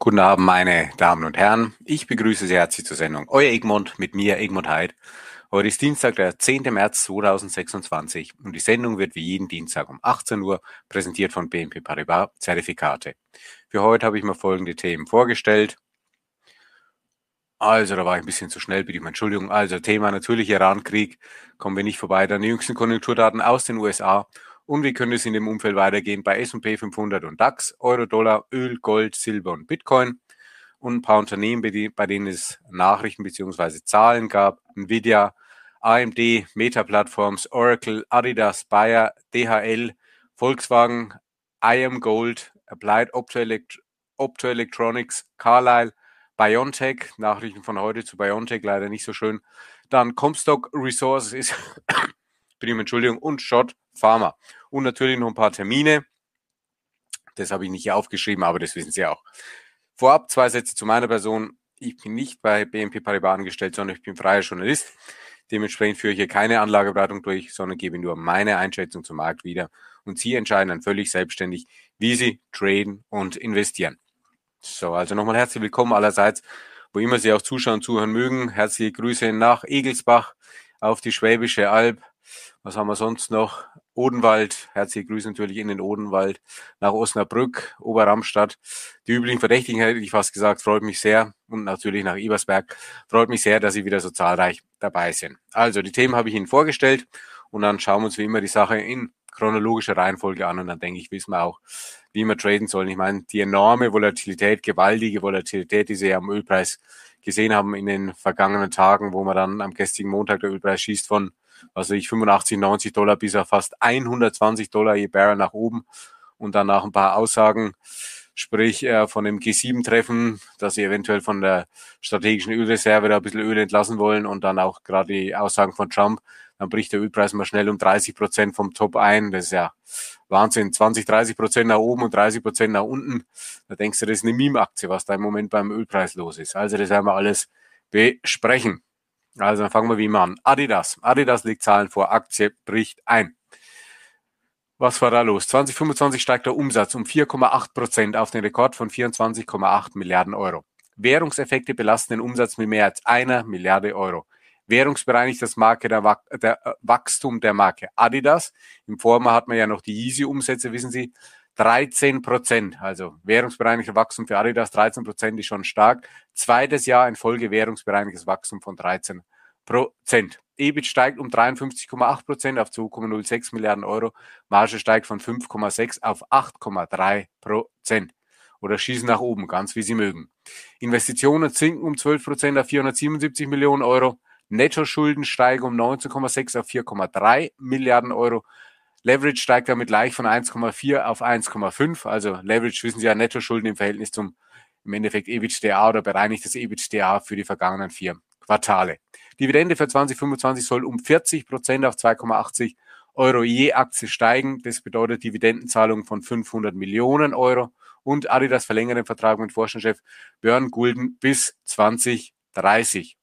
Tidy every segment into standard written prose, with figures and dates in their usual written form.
Guten Abend, meine Damen und Herren. Ich begrüße Sie herzlich zur Sendung. Euer Egmont mit mir, Egmont Heid. Heute ist Dienstag, der 10. März 2026 und die Sendung wird wie jeden Dienstag um 18 Uhr präsentiert von BNP Paribas Zertifikate. Für heute habe ich mir folgende Themen vorgestellt. Also, da war ich ein bisschen zu schnell, bitte ich um Entschuldigung. Also, Thema natürlich Iran-Krieg, kommen wir nicht vorbei. Dann die jüngsten Konjunkturdaten aus den USA. Und wie könnte es in dem Umfeld weitergehen bei S&P 500 und DAX, Euro, Dollar, Öl, Gold, Silber und Bitcoin. Und ein paar Unternehmen, bei denen es Nachrichten bzw. Zahlen gab. Nvidia, AMD, Meta Platforms, Oracle, Adidas, Bayer, DHL, Volkswagen, IM Gold, Applied Optoelectronics, Carlyle, BioNTech, Nachrichten von heute zu BioNTech, leider nicht so schön. Dann Comstock Resources, bitte um Entschuldigung, und Schott Pharma. Und natürlich noch ein paar Termine. Das habe ich nicht hier aufgeschrieben, aber das wissen Sie auch. Vorab 2 Sätze zu meiner Person. Ich bin nicht bei BNP Paribas angestellt, sondern ich bin freier Journalist. Dementsprechend führe ich hier keine Anlageberatung durch, sondern gebe nur meine Einschätzung zum Markt wieder. Und Sie entscheiden dann völlig selbstständig, wie Sie traden und investieren. So, also nochmal herzlich willkommen allerseits, wo immer Sie auch zuschauen, zuhören mögen. Herzliche Grüße nach Egelsbach auf die Schwäbische Alb. Was haben wir sonst noch? Odenwald, herzliche Grüße natürlich in den Odenwald, nach Osnabrück, Oberramstadt. Die üblichen Verdächtigen hätte ich fast gesagt, freut mich sehr. Und natürlich nach Ebersberg. Freut mich sehr, dass Sie wieder so zahlreich dabei sind. Also, die Themen habe ich Ihnen vorgestellt und dann schauen wir uns wie immer die Sache in chronologischer Reihenfolge an und dann denke ich, wissen wir auch, wie wir traden sollen. Ich meine, die enorme Volatilität, gewaltige Volatilität, die Sie ja am Ölpreis gesehen haben in den vergangenen Tagen, wo man dann am gestrigen Montag der Ölpreis schießt von, was weiß ich, 85, 90 Dollar bis auf fast 120 Dollar je Barrel nach oben und dann nach ein paar Aussagen, sprich von dem G7-Treffen, dass sie eventuell von der strategischen Ölreserve da ein bisschen Öl entlassen wollen und dann auch gerade die Aussagen von Trump, dann bricht der Ölpreis mal schnell um 30% vom Top ein. Das ist ja Wahnsinn. 20, 30% nach oben und 30% nach unten. Da denkst du, das ist eine Meme-Aktie, was da im Moment beim Ölpreis los ist. Also das werden wir alles besprechen. Also dann fangen wir wie immer an. Adidas. Adidas legt Zahlen vor. Aktie bricht ein. Was war da los? 2025 steigt der Umsatz um 4,8% auf den Rekord von 24,8 Milliarden Euro. Währungseffekte belasten den Umsatz mit mehr als 1 Milliarde Euro. Währungsbereinigtes Wachstum der Marke Adidas. Im Vorjahr hat man ja noch die Yeezy-Umsätze, wissen Sie, 13%. Also währungsbereinigtes Wachstum für Adidas, 13% ist schon stark. Zweites Jahr in Folge währungsbereinigtes Wachstum von 13%. EBIT steigt um 53,8% auf 2,06 Milliarden Euro. Marge steigt von 5,6 auf 8,3%. Oder schießen nach oben, ganz wie Sie mögen. Investitionen sinken um 12% auf 477 Millionen Euro. Nettoschulden steigen um 19,6 auf 4,3 Milliarden Euro. Leverage steigt damit leicht von 1,4 auf 1,5. Also Leverage, wissen Sie ja, Nettoschulden im Verhältnis zum im Endeffekt EBITDA oder bereinigtes EBITDA für die vergangenen 4 Quartale. Dividende für 2025 soll um 40% auf 2,80 Euro je Aktie steigen. Das bedeutet Dividendenzahlung von 500 Millionen Euro. Und Adidas verlängert den Vertrag mit Vorstandschef Björn Gulden bis 2030.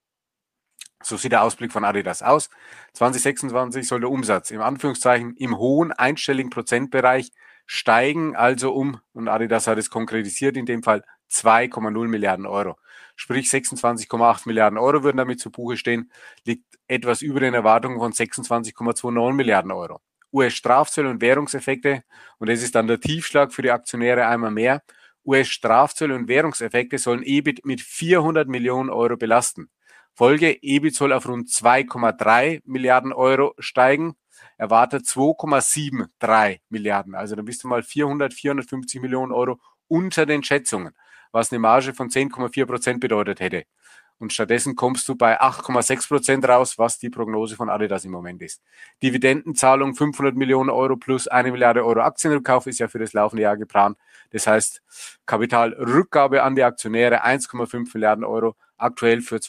So sieht der Ausblick von Adidas aus. 2026 soll der Umsatz im Anführungszeichen im hohen einstelligen Prozentbereich steigen, also und Adidas hat es konkretisiert, in dem Fall 2,0 Milliarden Euro. Sprich 26,8 Milliarden Euro würden damit zu Buche stehen, liegt etwas über den Erwartungen von 26,29 Milliarden Euro. US-Strafzölle und Währungseffekte, und das ist dann der Tiefschlag für die Aktionäre einmal mehr, US-Strafzölle und Währungseffekte sollen EBIT mit 400 Millionen Euro belasten. Folge, EBIT soll auf rund 2,3 Milliarden Euro steigen, erwartet 2,73 Milliarden. Also dann bist du mal 450 Millionen Euro unter den Schätzungen, was eine Marge von 10,4% bedeutet hätte. Und stattdessen kommst du bei 8,6% raus, was die Prognose von Adidas im Moment ist. Dividendenzahlung 500 Millionen Euro plus 1 Milliarde Euro Aktienrückkauf ist ja für das laufende Jahr geplant. Das heißt, Kapitalrückgabe an die Aktionäre 1,5 Milliarden Euro aktuell für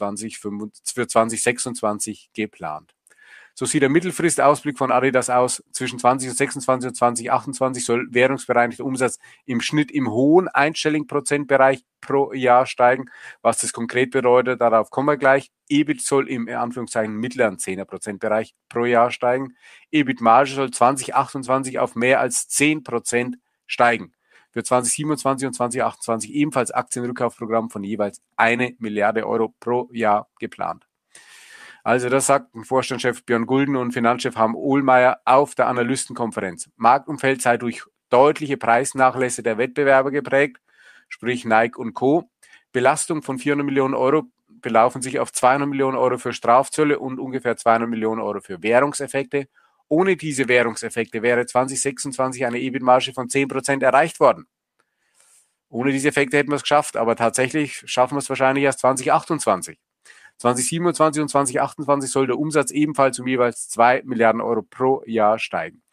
2026 geplant. So sieht der Mittelfristausblick von Adidas aus. Zwischen 2026 und 2028 soll währungsbereinigter Umsatz im Schnitt im hohen einstelligen Prozentbereich pro Jahr steigen. Was das konkret bedeutet, darauf kommen wir gleich. EBIT soll im Anführungszeichen mittleren 10er-Prozentbereich pro Jahr steigen. EBIT-Marge soll 2028 auf mehr als 10% steigen. für 2027 und 2028 ebenfalls Aktienrückkaufprogramm von jeweils 1 Milliarde Euro pro Jahr geplant. Also das sagt Vorstandschef Björn Gulden und Finanzchef Harm Ohlmeier auf der Analystenkonferenz. Marktumfeld sei durch deutliche Preisnachlässe der Wettbewerber geprägt, sprich Nike und Co. Belastung von 400 Millionen Euro belaufen sich auf 200 Millionen Euro für Strafzölle und ungefähr 200 Millionen Euro für Währungseffekte. Ohne diese Währungseffekte wäre 2026 eine EBIT-Marge von 10% erreicht worden. Ohne diese Effekte hätten wir es geschafft, aber tatsächlich schaffen wir es wahrscheinlich erst 2028. 2027 und 2028 soll der Umsatz ebenfalls um jeweils 2 Milliarden Euro pro Jahr steigen.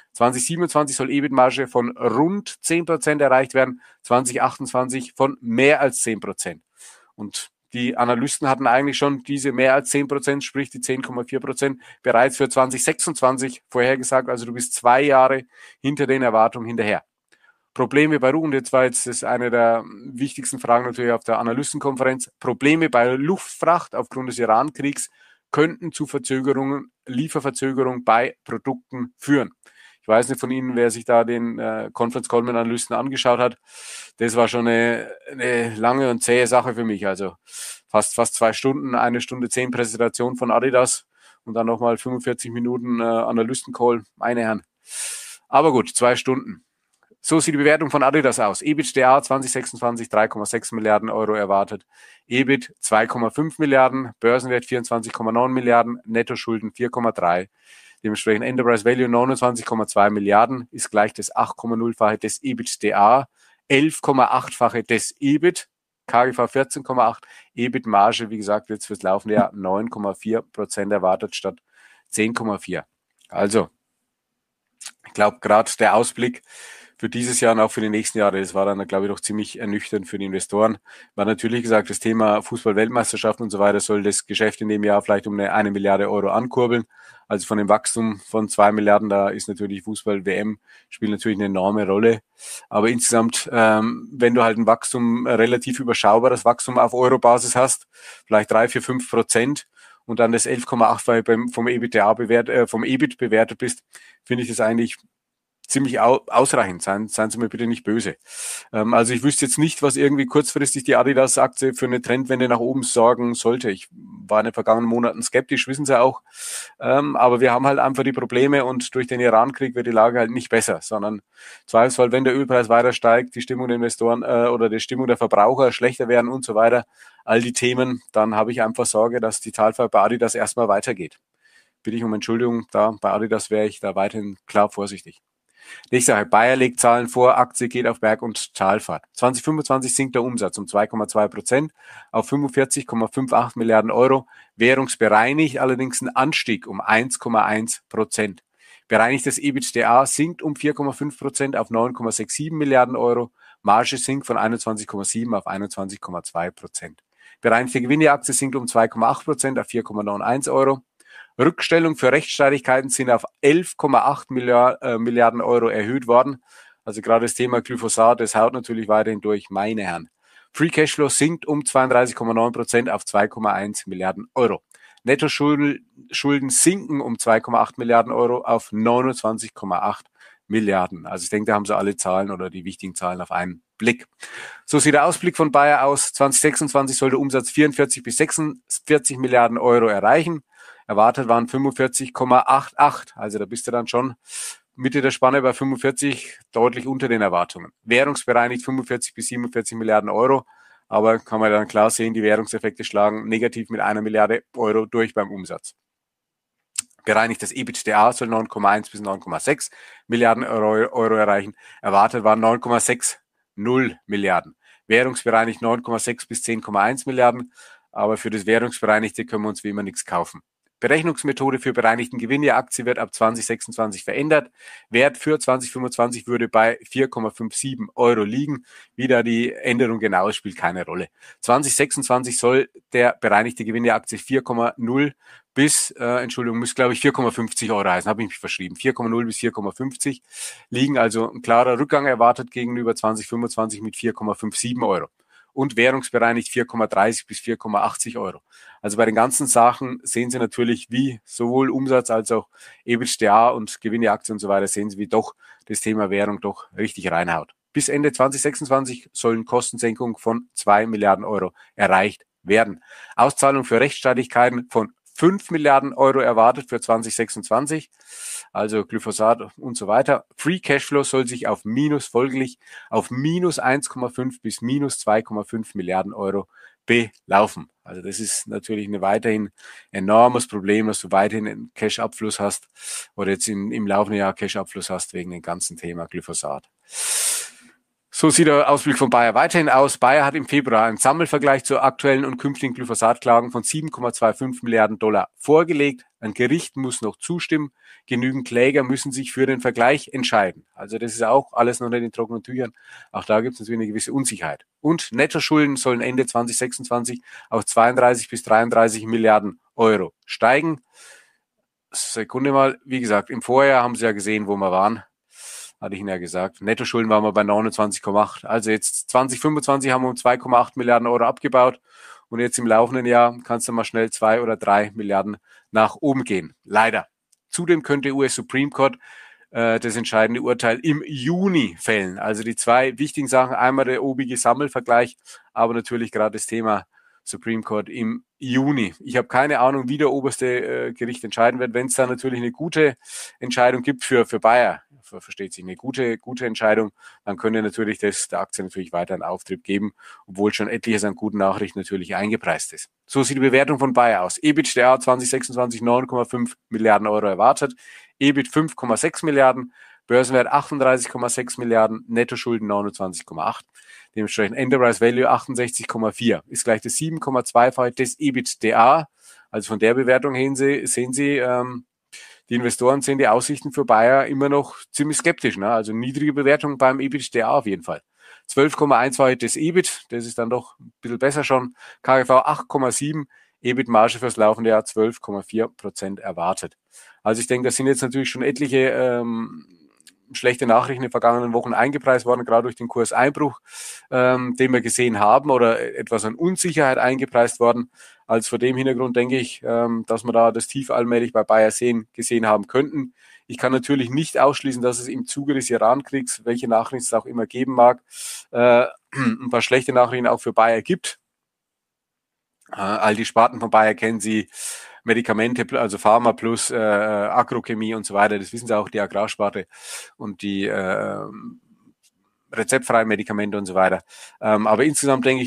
2027 soll EBIT-Marge von rund 10% erreicht werden, 2028 von mehr als 10%. Und die Analysten hatten eigentlich schon diese mehr als 10%, sprich die 10,4% bereits für 2026 vorhergesagt. Also du bist 2 Jahre hinter den Erwartungen hinterher. Probleme bei und jetzt war jetzt das eine der wichtigsten Fragen natürlich auf der Analystenkonferenz. Probleme bei Luftfracht aufgrund des Iran-Kriegs könnten zu Verzögerungen, Lieferverzögerungen bei Produkten führen. Ich weiß nicht von Ihnen, wer sich da den Conference Call mit Analysten angeschaut hat. Das war schon eine lange und zähe Sache für mich. Also fast 2 Stunden, 1 Stunde 10 Präsentation von Adidas und dann nochmal 45 Minuten Analysten-Call. Meine Herren. Aber gut, 2 Stunden. So sieht die Bewertung von Adidas aus. EBITDA 2026 3,6 Milliarden Euro erwartet. EBIT 2,5 Milliarden, Börsenwert 24,9 Milliarden, Nettoschulden 4,3. Dementsprechend Enterprise Value 29,2 Milliarden ist gleich das 8,0-fache des EBITDA, 11,8-fache des EBIT, KGV 14,8, EBIT-Marge, wie gesagt, jetzt fürs laufende Jahr 9,4% erwartet statt 10,4. Also, ich glaube, gerade der Ausblick für dieses Jahr und auch für die nächsten Jahre, das war dann, glaube ich, doch ziemlich ernüchternd für die Investoren. War natürlich gesagt, das Thema Fußball-Weltmeisterschaft und so weiter soll das Geschäft in dem Jahr vielleicht um eine Milliarde Euro ankurbeln. Also von dem Wachstum von 2 Milliarden, da ist natürlich Fußball-WM, spielt natürlich eine enorme Rolle. Aber insgesamt, wenn du halt ein Wachstum, relativ überschaubares Wachstum auf Euro-Basis hast, vielleicht 3, 4, 5% und dann das 11,8 vom EBIT bewertet bist, finde ich das eigentlich ziemlich ausreichend. Seien Sie mir bitte nicht böse. Also ich wüsste jetzt nicht, was irgendwie kurzfristig die Adidas-Aktie für eine Trendwende nach oben sorgen sollte. Ich war in den vergangenen Monaten skeptisch, wissen Sie auch. Aber wir haben halt einfach die Probleme und durch den Iran-Krieg wird die Lage halt nicht besser, sondern zweifelsfall, wenn der Ölpreis weiter steigt, die Stimmung der Investoren oder die Stimmung der Verbraucher schlechter werden und so weiter, all die Themen, dann habe ich einfach Sorge, dass die Talfahrt bei Adidas erstmal weitergeht. Bitte ich um Entschuldigung, da bei Adidas wäre ich da weiterhin klar vorsichtig. Nächste Sache, Bayer legt Zahlen vor, Aktie geht auf Berg- und Talfahrt. 2025 sinkt der Umsatz um 2,2% auf 45,58 Milliarden Euro, währungsbereinigt allerdings ein Anstieg um 1,1%. Bereinigtes EBITDA sinkt um 4,5% auf 9,67 Milliarden Euro, Marge sinkt von 21,7 auf 21,2%. Bereinigte Gewinne-Aktie sinkt um 2,8% auf 4,91 Euro. Rückstellung für Rechtsstreitigkeiten sind auf 11,8 Milliarden Euro erhöht worden. Also gerade das Thema Glyphosat, das haut natürlich weiterhin durch, meine Herren. Free Cashflow sinkt um 32,9% auf 2,1 Milliarden Euro. Nettoschulden sinken um 2,8 Milliarden Euro auf 29,8 Milliarden. Also ich denke, da haben Sie alle Zahlen oder die wichtigen Zahlen auf einen Blick. So sieht der Ausblick von Bayer aus. 2026 soll der Umsatz 44 bis 46 Milliarden Euro erreichen. Erwartet waren 45,88. Also da bist du dann schon Mitte der Spanne bei 45, deutlich unter den Erwartungen. Währungsbereinigt 45 bis 47 Milliarden Euro. Aber kann man dann klar sehen, die Währungseffekte schlagen negativ mit 1 Milliarde Euro durch beim Umsatz. Bereinigtes EBITDA soll 9,1 bis 9,6 Milliarden Euro erreichen. Erwartet waren 9,60 Milliarden. Währungsbereinigt 9,6 bis 10,1 Milliarden. Aber für das Währungsbereinigte können wir uns wie immer nichts kaufen. Berechnungsmethode für bereinigten Gewinn der Aktie wird ab 2026 verändert. Wert für 2025 würde bei 4,57 Euro liegen. Wie da die Änderung genau ist, spielt keine Rolle. 2026 soll der bereinigte Gewinn der Aktie 4,0 bis, muss glaube ich 4,50 Euro heißen, habe ich mich verschrieben. 4,0 bis 4,50 liegen, also ein klarer Rückgang erwartet gegenüber 2025 mit 4,57 Euro. Und währungsbereinigt 4,30 bis 4,80 Euro. Also bei den ganzen Sachen sehen Sie natürlich, wie sowohl Umsatz als auch EBITDA und Gewinne, Aktien und so weiter, sehen Sie, wie doch das Thema Währung doch richtig reinhaut. Bis Ende 2026 sollen Kostensenkungen von 2 Milliarden Euro erreicht werden. Auszahlung für Rechtsstreitigkeiten von 5 Milliarden Euro erwartet für 2026, also Glyphosat und so weiter. Free Cashflow soll sich folglich auf minus 1,5 bis minus 2,5 Milliarden Euro belaufen. Also das ist natürlich ein weiterhin enormes Problem, dass du weiterhin einen Cash-Abfluss hast oder jetzt im laufenden Jahr Cash-Abfluss hast wegen dem ganzen Thema Glyphosat. So sieht der Ausblick von Bayer weiterhin aus. Bayer hat im Februar einen Sammelvergleich zu aktuellen und künftigen Glyphosatklagen von 7,25 Milliarden Dollar vorgelegt. Ein Gericht muss noch zustimmen. Genügend Kläger müssen sich für den Vergleich entscheiden. Also das ist auch alles noch nicht in trockenen Tüchern. Auch da gibt es natürlich eine gewisse Unsicherheit. Und Nettoschulden sollen Ende 2026 auf 32 bis 33 Milliarden Euro steigen. Sekunde mal, wie gesagt, im Vorjahr haben Sie ja gesehen, wo wir waren. Hatte ich Ihnen ja gesagt. Nettoschulden waren wir bei 29,8. Also jetzt 2025 haben wir um 2,8 Milliarden Euro abgebaut. Und jetzt im laufenden Jahr kann es dann mal schnell 2 oder 3 Milliarden nach oben gehen. Leider. Zudem könnte US Supreme Court das entscheidende Urteil im Juni fällen. Also die zwei wichtigen Sachen. Einmal der obige Sammelvergleich, aber natürlich gerade das Thema Supreme Court im Juni. Ich habe keine Ahnung, wie der oberste Gericht entscheiden wird. Wenn es da natürlich eine gute Entscheidung gibt für Bayer, versteht sich, eine gute Entscheidung, dann könnte natürlich der Aktie natürlich weiter einen Auftrieb geben, obwohl schon etliches an guten Nachrichten natürlich eingepreist ist. So sieht die Bewertung von Bayer aus. EBITDA 2026 9,5 Milliarden Euro erwartet, EBIT 5,6 Milliarden, Börsenwert 38,6 Milliarden, Nettoschulden 29,8. Dementsprechend Enterprise Value 68,4. Ist gleich das 7,2-fache des EBITDA. Also von der Bewertung her sehen Sie, die Investoren sehen die Aussichten für Bayer immer noch ziemlich skeptisch. Ne? Also niedrige Bewertung beim EBITDA auf jeden Fall. 12,1-fache des EBIT, das ist dann doch ein bisschen besser schon. KGV 8,7, EBIT-Marge fürs laufende Jahr 12,4% erwartet. Also ich denke, das sind jetzt natürlich schon etliche schlechte Nachrichten in den vergangenen Wochen eingepreist worden, gerade durch den Kurseinbruch, den wir gesehen haben, oder etwas an Unsicherheit eingepreist worden. Also vor dem Hintergrund denke ich, dass wir da das Tief allmählich bei Bayer gesehen haben könnten. Ich kann natürlich nicht ausschließen, dass es im Zuge des Iran-Kriegs, welche Nachrichten es auch immer geben mag, ein paar schlechte Nachrichten auch für Bayer gibt. All die Sparten von Bayer kennen Sie, Medikamente, also Pharma plus Agrochemie und so weiter, das wissen Sie auch, die Agrarsparte und die rezeptfreien Medikamente und so weiter. Aber insgesamt denke ich,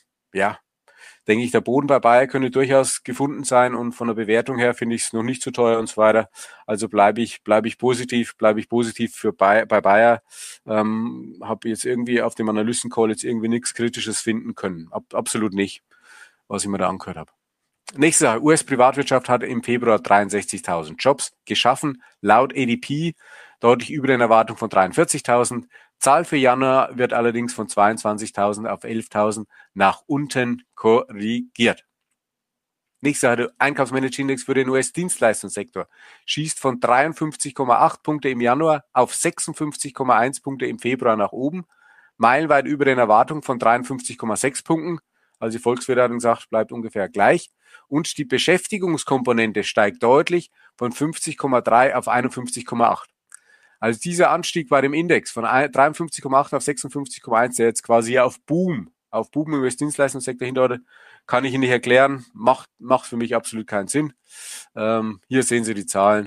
der Boden bei Bayer könnte durchaus gefunden sein und von der Bewertung her finde ich es noch nicht so teuer und so weiter. Also bleibe ich positiv für bei Bayer. Habe jetzt irgendwie auf dem Analysten-Call jetzt irgendwie nichts Kritisches finden können. Absolut nicht, was ich mir da angehört habe. Nächste Sache, US-Privatwirtschaft hat im Februar 63.000 Jobs geschaffen, laut ADP deutlich über den Erwartungen von 43.000. Zahl für Januar wird allerdings von 22.000 auf 11.000 nach unten korrigiert. Nächste Sache, der Einkaufsmanager-Index für den US-Dienstleistungssektor schießt von 53,8 Punkte im Januar auf 56,1 Punkte im Februar nach oben, meilenweit über den Erwartungen von 53,6 Punkten. Also die Volkswirte hat gesagt, bleibt ungefähr gleich. Und die Beschäftigungskomponente steigt deutlich von 50,3 auf 51,8. Also dieser Anstieg bei dem Index von 53,8 auf 56,1, der jetzt quasi auf Boom im US-Dienstleistungssektor hindeutet, kann ich Ihnen nicht erklären. Macht für mich absolut keinen Sinn. Hier sehen Sie die Zahlen.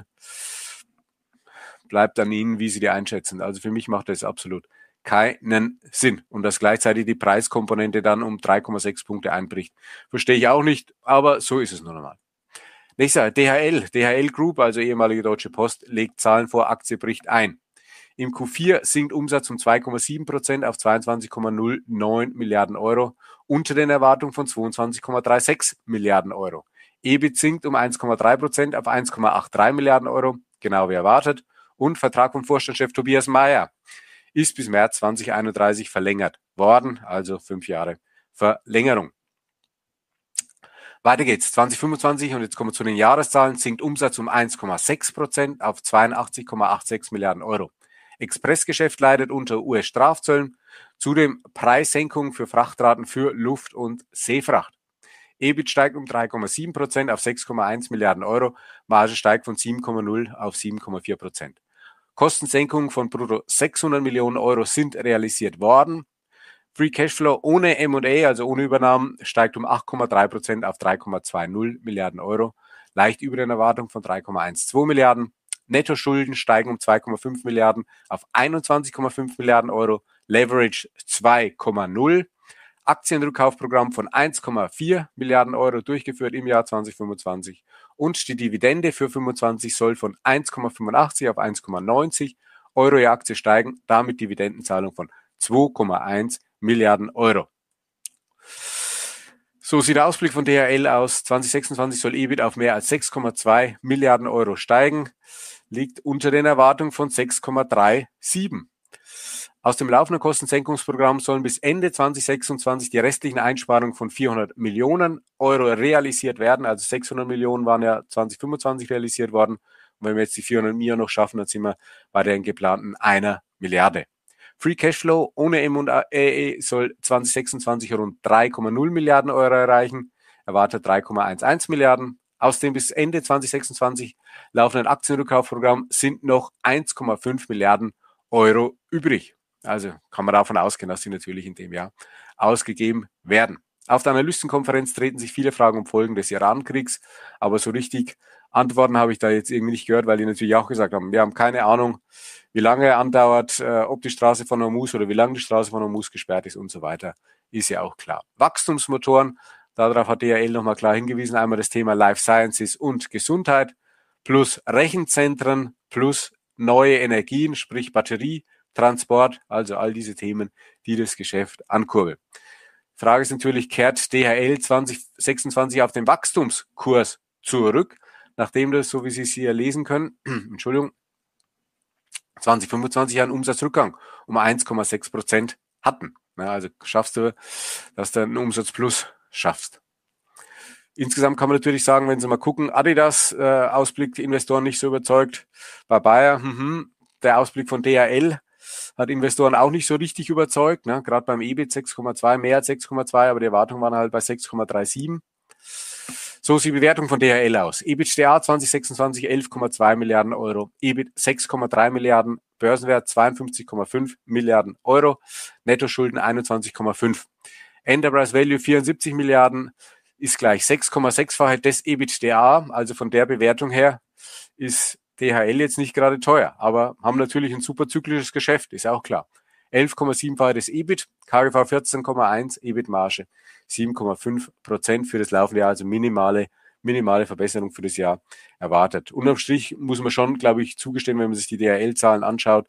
Bleibt an Ihnen, wie Sie die einschätzen. Also für mich macht das absolut keinen Sinn. Und dass gleichzeitig die Preiskomponente dann um 3,6 Punkte einbricht, verstehe ich auch nicht, aber so ist es nun einmal. Nächster, DHL Group, also ehemalige Deutsche Post, legt Zahlen vor, Aktie bricht ein. Im Q4 sinkt Umsatz um 2,7% auf 22,09 Milliarden Euro, unter den Erwartungen von 22,36 Milliarden Euro. EBIT sinkt um 1,3% auf 1,83 Milliarden Euro, genau wie erwartet. Und Vertrag von Vorstandschef Tobias Meyer ist bis März 2031 verlängert worden, also 5 Jahre Verlängerung. Weiter geht's. 2025, und jetzt kommen wir zu den Jahreszahlen, sinkt Umsatz um 1,6% auf 82,86 Milliarden Euro. Expressgeschäft leidet unter US-Strafzöllen, zudem Preissenkungen für Frachtraten für Luft- und Seefracht. EBIT steigt um 3,7% auf 6,1 Milliarden Euro, Marge steigt von 7,0 auf 7,4%. Kostensenkungen von brutto 600 Millionen Euro sind realisiert worden. Free Cashflow ohne M&A, also ohne Übernahmen, steigt um 8,3% auf 3,20 Milliarden Euro. Leicht über den Erwartungen von 3,12 Milliarden. Nettoschulden steigen um 2,5 Milliarden auf 21,5 Milliarden Euro. Leverage 2,0. Aktienrückkaufprogramm von 1,4 Milliarden Euro durchgeführt im Jahr 2025. Und die Dividende für 2025 soll von 1,85 auf 1,90 Euro je Aktie steigen. Damit Dividendenzahlung von 2,1 Milliarden Euro. So sieht der Ausblick von DHL aus. 2026 soll EBIT auf mehr als 6,2 Milliarden Euro steigen. Liegt unter den Erwartungen von 6,37. Aus dem laufenden Kostensenkungsprogramm sollen bis Ende 2026 die restlichen Einsparungen von 400 Millionen Euro realisiert werden. Also 600 Millionen waren ja 2025 realisiert worden. Und wenn wir jetzt die 400 Millionen noch schaffen, dann sind wir bei den geplanten 1 Milliarde. Free Cashflow ohne M&A soll 2026 rund 3,0 Milliarden Euro erreichen. Erwartet 3,11 Milliarden. Aus dem bis Ende 2026 laufenden Aktienrückkaufprogramm sind noch 1,5 Milliarden Euro übrig. Also kann man davon ausgehen, dass die natürlich in dem Jahr ausgegeben werden. Auf der Analystenkonferenz treten sich viele Fragen um Folgen des Iran-Kriegs, aber so richtig Antworten habe ich da jetzt irgendwie nicht gehört, weil die natürlich auch gesagt haben, wir haben keine Ahnung, wie lange er andauert, ob die Straße von Hormuz oder wie lange die Straße von Hormuz gesperrt ist und so weiter, ist ja auch klar. Wachstumsmotoren, darauf hat DHL nochmal klar hingewiesen, einmal das Thema Life Sciences und Gesundheit, plus Rechenzentren, plus neue Energien, sprich Batterie, Transport, also all diese Themen, die das Geschäft ankurbeln. Frage ist natürlich, kehrt DHL 2026 auf den Wachstumskurs zurück, nachdem das, so wie Sie es hier lesen können, Entschuldigung, 2025 einen Umsatzrückgang um 1,6% hatten. Ja, also schaffst du, dass du einen Umsatzplus schaffst. Insgesamt kann man natürlich sagen, wenn Sie mal gucken, Adidas, Ausblick, die Investoren nicht so überzeugt. Bei Bayer, der Ausblick von DHL hat Investoren auch nicht so richtig überzeugt. Ne? Gerade beim EBIT 6,2, mehr als 6,2, aber die Erwartungen waren halt bei 6,37. So sieht die Bewertung von DHL aus. EBITDA 2026 11,2 Milliarden Euro, EBIT 6,3 Milliarden, Börsenwert 52,5 Milliarden Euro, Nettoschulden 21,5. Enterprise Value 74 Milliarden, ist gleich 6,6-fache des EBITDA, also von der Bewertung her ist DHL jetzt nicht gerade teuer, aber haben natürlich ein super zyklisches Geschäft, ist auch klar. 11,7-fache des EBIT, KGV 14,1, EBIT-Marge 7,5% für das laufende Jahr, also minimale Verbesserung für das Jahr erwartet. Unterm Strich muss man schon, glaube ich, zugestehen, wenn man sich die DHL-Zahlen anschaut,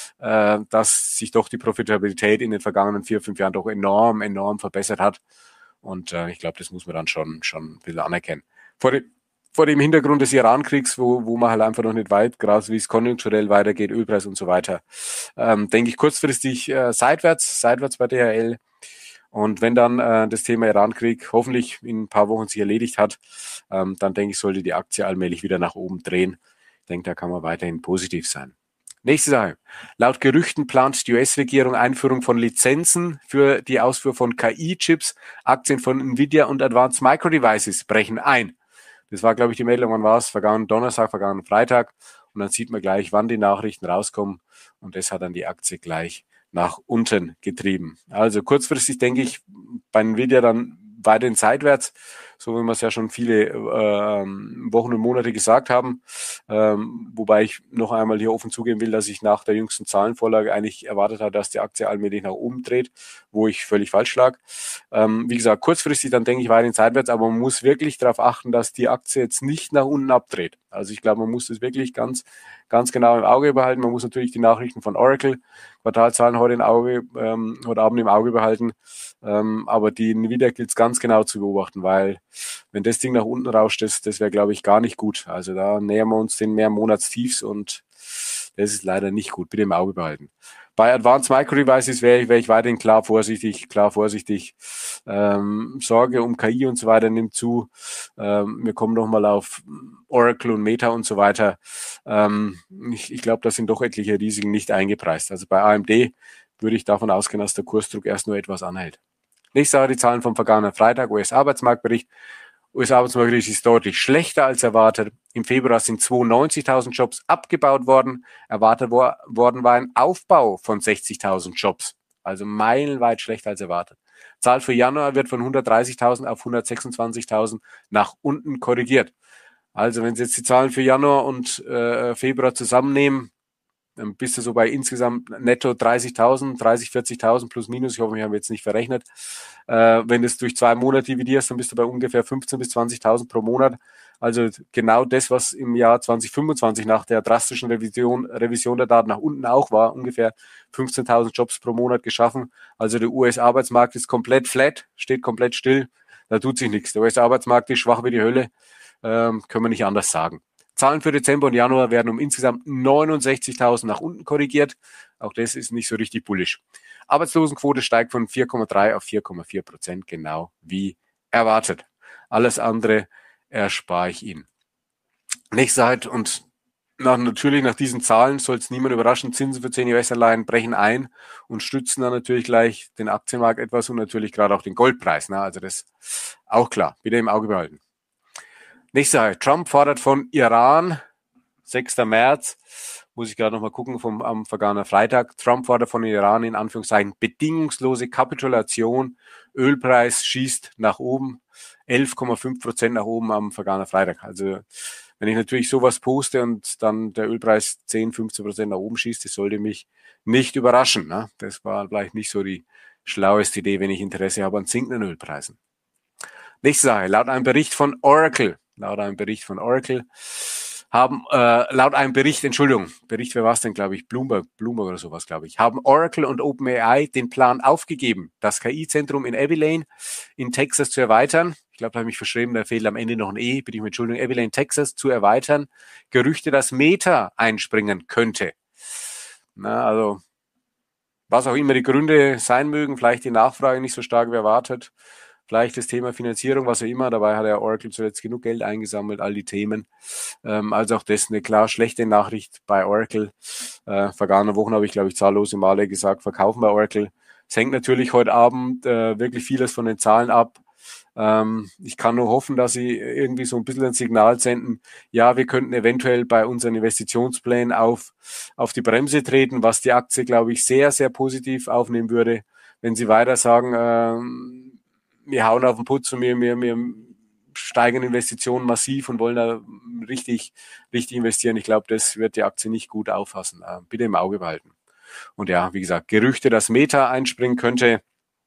dass sich doch die Profitabilität in den vergangenen 4-5 Jahren doch enorm verbessert hat. Und ich glaube, das muss man dann schon ein bisschen anerkennen. Vor dem Hintergrund des Iran-Kriegs, wo man halt einfach noch nicht weit, gerade wie es konjunkturell weitergeht, Ölpreis und so weiter, denke ich kurzfristig seitwärts bei DHL. Und wenn dann das Thema Iran-Krieg hoffentlich in ein paar Wochen sich erledigt hat, dann denke ich, sollte die Aktie allmählich wieder nach oben drehen. Ich denke, da kann man weiterhin positiv sein. Nächste Sache. Laut Gerüchten plant die US-Regierung Einführung von Lizenzen für die Ausfuhr von KI-Chips. Aktien von Nvidia und Advanced Micro Devices brechen ein. Das war, glaube ich, die Meldung, wann war es? Vergangenen Donnerstag, vergangenen Freitag. Und dann sieht man gleich, wann die Nachrichten rauskommen. Und das hat dann die Aktie gleich nach unten getrieben. Also kurzfristig denke ich bei Nvidia dann weiterhin seitwärts, so wie wir es ja schon viele Wochen und Monate gesagt haben. Wobei ich noch einmal hier offen zugeben will, dass ich nach der jüngsten Zahlenvorlage eigentlich erwartet habe, dass die Aktie allmählich nach oben dreht, wo ich völlig falsch lag. Wie gesagt, kurzfristig dann denke ich weiterhin seitwärts, aber man muss wirklich darauf achten, dass die Aktie jetzt nicht nach unten abdreht. Also ich glaube, man muss das wirklich ganz genau im Auge behalten. Man muss natürlich die Nachrichten von Oracle, Quartalzahlen heute Abend im Auge behalten. Aber die Nvidia gilt es ganz genau zu beobachten, weil wenn das Ding nach unten rauscht, das wäre, glaube ich, gar nicht gut. Also da nähern wir uns den Mehrmonatstiefs und das ist leider nicht gut. Bitte im Auge behalten. Bei Advanced Micro Devices wäre ich weiterhin klar vorsichtig. Sorge um KI und so weiter nimmt zu. Wir kommen nochmal auf Oracle und Meta und so weiter. Ich glaube, da sind doch etliche Risiken nicht eingepreist. Also bei AMD würde ich davon ausgehen, dass der Kursdruck erst nur etwas anhält. Nächste Sache, die Zahlen vom vergangenen Freitag, US-Arbeitsmarktbericht. US-Arbeitsmarkt ist deutlich schlechter als erwartet. Im Februar sind 92.000 Jobs abgebaut worden. Erwartet worden war ein Aufbau von 60.000 Jobs. Also meilenweit schlechter als erwartet. Zahl für Januar wird von 130.000 auf 126.000 nach unten korrigiert. Also wenn Sie jetzt die Zahlen für Januar und Februar zusammennehmen, dann bist du so bei insgesamt netto 30.000, 40.000 plus minus. Ich hoffe, wir haben jetzt nicht verrechnet. Wenn du es durch 2 Monate dividierst, dann bist du bei ungefähr 15.000 bis 20.000 pro Monat. Also genau das, was im Jahr 2025 nach der drastischen Revision der Daten nach unten auch war, ungefähr 15.000 Jobs pro Monat geschaffen. Also der US-Arbeitsmarkt ist komplett flat, steht komplett still. Da tut sich nichts. Der US-Arbeitsmarkt ist schwach wie die Hölle. Können wir nicht anders sagen. Zahlen für Dezember und Januar werden um insgesamt 69.000 nach unten korrigiert. Auch das ist nicht so richtig bullisch. Arbeitslosenquote steigt von 4,3 auf 4,4%, genau wie erwartet. Alles andere erspare ich Ihnen. Nächste Zeit und natürlich nach diesen Zahlen soll es niemand überraschen. Zinsen für 10 US-Anleihen brechen ein und stützen dann natürlich gleich den Aktienmarkt etwas und natürlich gerade auch den Goldpreis. Also das ist auch klar. Bitte im Auge behalten. Nächste Sache. Trump fordert von Iran, 6. März, muss ich gerade nochmal gucken, am vergangenen Freitag. Trump fordert von Iran in Anführungszeichen bedingungslose Kapitulation. Ölpreis schießt nach oben, 11,5% nach oben am vergangenen Freitag. Also wenn ich natürlich sowas poste und dann der Ölpreis 10-15% nach oben schießt, das sollte mich nicht überraschen. Ne? Das war vielleicht nicht so die schlaueste Idee, wenn ich Interesse habe an sinkenden Ölpreisen. Nächste Sache. Laut einem Bericht von Oracle, Bericht für was denn, glaube ich, Bloomberg oder sowas, glaube ich, haben Oracle und OpenAI den Plan aufgegeben, das KI-Zentrum in Abilene in Texas zu erweitern. Ich glaube, da habe ich mich verschrieben, da fehlt am Ende noch ein E, bitte ich um Entschuldigung, Abilene, Texas zu erweitern. Gerüchte, dass Meta einspringen könnte. Also, was auch immer die Gründe sein mögen, vielleicht die Nachfrage nicht so stark wie erwartet. Vielleicht das Thema Finanzierung, was auch immer. Dabei hat der Oracle zuletzt genug Geld eingesammelt, all die Themen. Also auch das eine klar schlechte Nachricht bei Oracle. Vergangene Wochen habe ich, glaube ich, zahllose Male gesagt, verkaufen bei Oracle. Es hängt natürlich heute Abend wirklich vieles von den Zahlen ab. Ich kann nur hoffen, dass sie irgendwie so ein bisschen ein Signal senden. Ja, wir könnten eventuell bei unseren Investitionsplänen auf die Bremse treten, was die Aktie, glaube ich, sehr, sehr positiv aufnehmen würde. Wenn sie weiter sagen, wir hauen auf den Putz und wir steigern Investitionen massiv und wollen da richtig investieren. Ich glaube, das wird die Aktie nicht gut auffassen. Bitte im Auge behalten. Und ja, wie gesagt, Gerüchte, dass Meta einspringen könnte.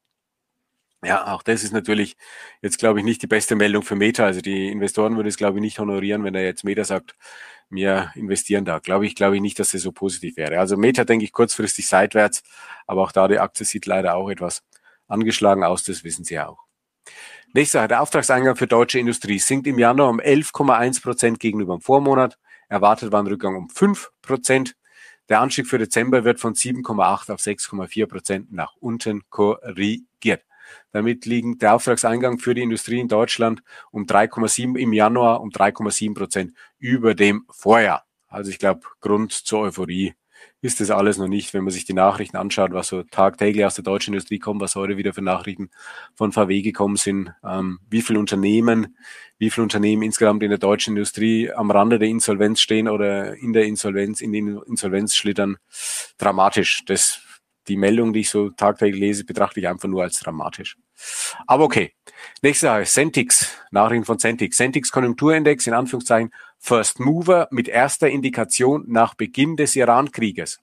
Ja, auch das ist natürlich jetzt, glaube ich, nicht die beste Meldung für Meta. Also die Investoren würden es, glaube ich, nicht honorieren, wenn er jetzt Meta sagt, wir investieren da. Glaube ich nicht, dass das so positiv wäre. Also Meta denke ich kurzfristig seitwärts, aber auch da die Aktie sieht leider auch etwas angeschlagen aus, das wissen Sie ja auch. Nächste Sache, der Auftragseingang für deutsche Industrie sinkt im Januar um 11,1% gegenüber dem Vormonat. Erwartet war ein Rückgang um 5%. Der Anstieg für Dezember wird von 7,8 auf 6,4% nach unten korrigiert. Damit liegt der Auftragseingang für die Industrie in Deutschland um 3,7 im Januar um 3,7% über dem Vorjahr. Also ich glaube, Grund zur Euphorie ist das alles noch nicht, wenn man sich die Nachrichten anschaut, was so tagtäglich aus der deutschen Industrie kommt, was heute wieder für Nachrichten von VW gekommen sind, wie viele Unternehmen insgesamt in der deutschen Industrie am Rande der Insolvenz stehen oder in die Insolvenz schlittern. Dramatisch. Die Meldung, die ich so tagtäglich lese, betrachte ich einfach nur als dramatisch. Aber okay. Nächste Sache, Centix, Nachrichten von Centix. Centix Konjunkturindex, in Anführungszeichen, First Mover mit erster Indikation nach Beginn des Iran-Krieges.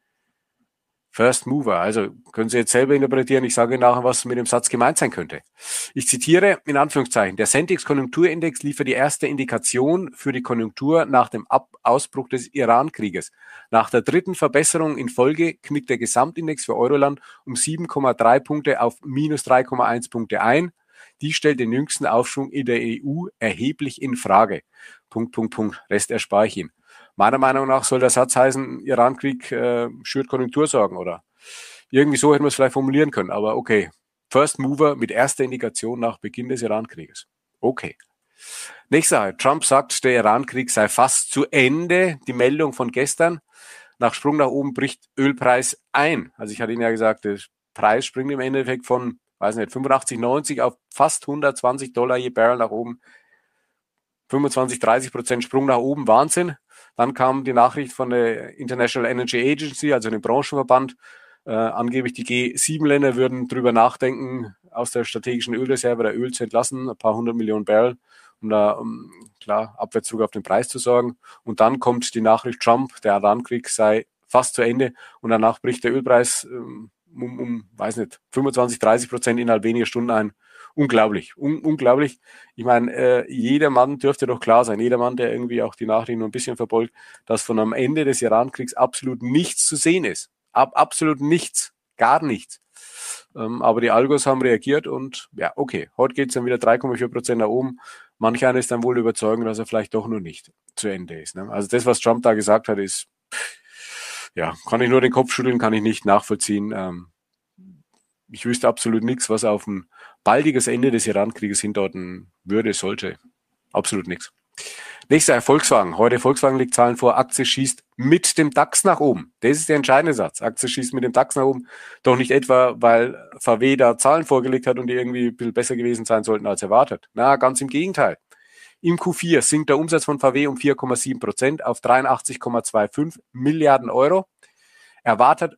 First Mover, also können Sie jetzt selber interpretieren, ich sage Ihnen nachher, was mit dem Satz gemeint sein könnte. Ich zitiere in Anführungszeichen, der Centix Konjunkturindex liefert die erste Indikation für die Konjunktur nach dem Ausbruch des Iran-Krieges. Nach der dritten Verbesserung in Folge knickt der Gesamtindex für Euroland um 7,3 Punkte auf minus 3,1 Punkte ein. Die stellt den jüngsten Aufschwung in der EU erheblich in Frage. Rest erspare ich Ihnen. Meiner Meinung nach soll der Satz heißen, Iran-Krieg schürt Konjunktursorgen oder irgendwie so hätten wir es vielleicht formulieren können. Aber okay, First Mover mit erster Indikation nach Beginn des Iran-Krieges. Okay. Nächste Sache. Trump sagt, der Iran-Krieg sei fast zu Ende. Die Meldung von gestern. Nach Sprung nach oben bricht Ölpreis ein. Also ich hatte Ihnen ja gesagt, der Preis springt im Endeffekt von, 85, 90 auf fast $120 je Barrel nach oben. 25-30% Sprung nach oben, Wahnsinn. Dann kam die Nachricht von der International Energy Agency, also dem Branchenverband, angeblich die G7-Länder würden drüber nachdenken, aus der strategischen Ölreserve der Öl zu entlassen, ein paar 100 Millionen Barrel, um da klar Abwärtsdruck auf den Preis zu sorgen. Und dann kommt die Nachricht Trump, der Iran-Krieg sei fast zu Ende und danach bricht der Ölpreis weiß nicht, 25-30% innerhalb weniger Stunden ein. Unglaublich, unglaublich. Ich meine, jeder Mann dürfte doch klar sein, jeder Mann, der irgendwie auch die Nachrichten nur ein bisschen verfolgt, dass von am Ende des Iran-Kriegs absolut nichts zu sehen ist. Absolut nichts, gar nichts. Aber die Algos haben reagiert und ja, okay, heute geht es dann wieder 3,4% nach oben. Manch einer ist dann wohl überzeugt, dass er vielleicht doch noch nicht zu Ende ist. Ne? Also das, was Trump da gesagt hat, ist, ja, kann ich nur den Kopf schütteln, kann ich nicht nachvollziehen. Ich wüsste absolut nichts, was auf ein baldiges Ende des Iran-Krieges hindeuten würde, sollte. Absolut nichts. Nächster, Volkswagen. Heute Volkswagen legt Zahlen vor, Aktie schießt mit dem DAX nach oben. Das ist der entscheidende Satz. Aktie schießt mit dem DAX nach oben. Doch nicht etwa, weil VW da Zahlen vorgelegt hat und die irgendwie ein bisschen besser gewesen sein sollten als erwartet. Na, ganz im Gegenteil. Im Q4 sinkt der Umsatz von VW um 4,7% auf 83,25 Milliarden Euro. Erwartet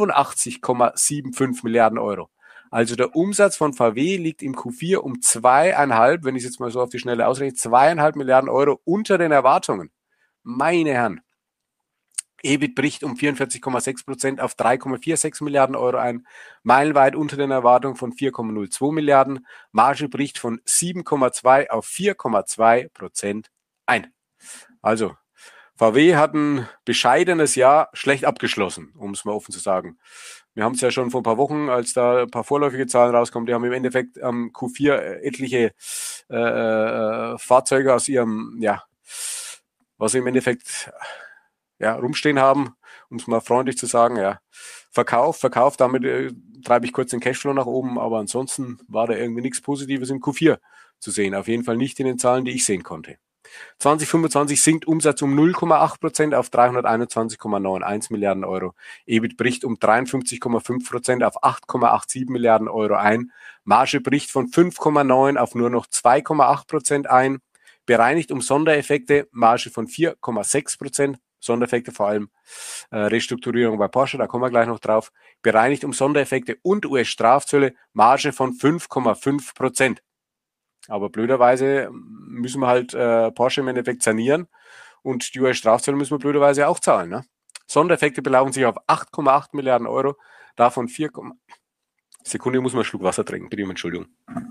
85,75 Milliarden Euro. Also der Umsatz von VW liegt im Q4 um 2,5, wenn ich es jetzt mal so auf die Schnelle ausrechne, 2,5 Milliarden Euro unter den Erwartungen. Meine Herren. EBIT bricht um 44,6% auf 3,46 Milliarden Euro ein, meilenweit unter den Erwartungen von 4,02 Milliarden. Marge bricht von 7,2 auf 4,2% ein. Also, VW hat ein bescheidenes Jahr schlecht abgeschlossen, um es mal offen zu sagen. Wir haben es ja schon vor ein paar Wochen, als da ein paar vorläufige Zahlen rauskommen, die haben im Endeffekt am Q4 etliche Fahrzeuge aus ihrem, ja, was sie im Endeffekt rumstehen haben, um es mal freundlich zu sagen, ja, verkauft, damit treibe ich kurz den Cashflow nach oben, aber ansonsten war da irgendwie nichts Positives im Q4 zu sehen, auf jeden Fall nicht in den Zahlen, die ich sehen konnte. 2025 sinkt Umsatz um 0,8% auf 321,91 Milliarden Euro. EBIT bricht um 53,5% auf 8,87 Milliarden Euro ein. Marge bricht von 5,9 auf nur noch 2,8% ein. Bereinigt um Sondereffekte, Marge von 4,6%. Sondereffekte vor allem Restrukturierung bei Porsche, da kommen wir gleich noch drauf. Bereinigt um Sondereffekte und US-Strafzölle, Marge von 5,5%. Aber blöderweise müssen wir halt Porsche im Endeffekt sanieren und die US-Strafzölle müssen wir blöderweise auch zahlen. Ne? Sondereffekte belaufen sich auf 8,8 Milliarden Euro, davon 4, Sekunde, ich muss mal einen Schluck Wasser trinken, bitte um Entschuldigung.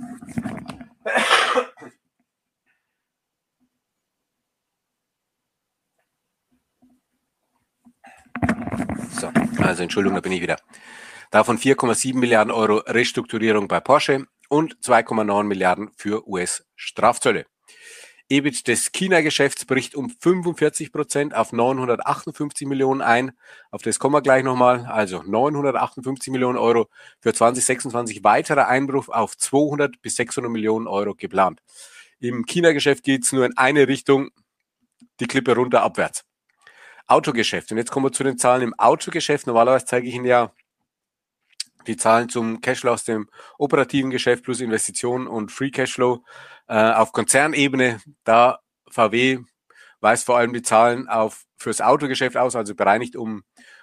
So, also Entschuldigung, da bin ich wieder. Davon 4,7 Milliarden Euro Restrukturierung bei Porsche und 2,9 Milliarden für US-Strafzölle. EBIT des China-Geschäfts bricht um 45% auf 958 Millionen ein. Auf das kommen wir gleich nochmal. Also 958 Millionen Euro für 2026. Weiterer Einbruch auf 200 bis 600 Millionen Euro geplant. Im China-Geschäft geht es nur in eine Richtung, die Klippe runter, abwärts. Autogeschäft. Und jetzt kommen wir zu den Zahlen im Autogeschäft. Normalerweise zeige ich Ihnen ja die Zahlen zum Cashflow aus dem operativen Geschäft plus Investitionen und Free Cashflow auf Konzernebene. Da VW weist vor allem die Zahlen fürs Autogeschäft aus, also bereinigt um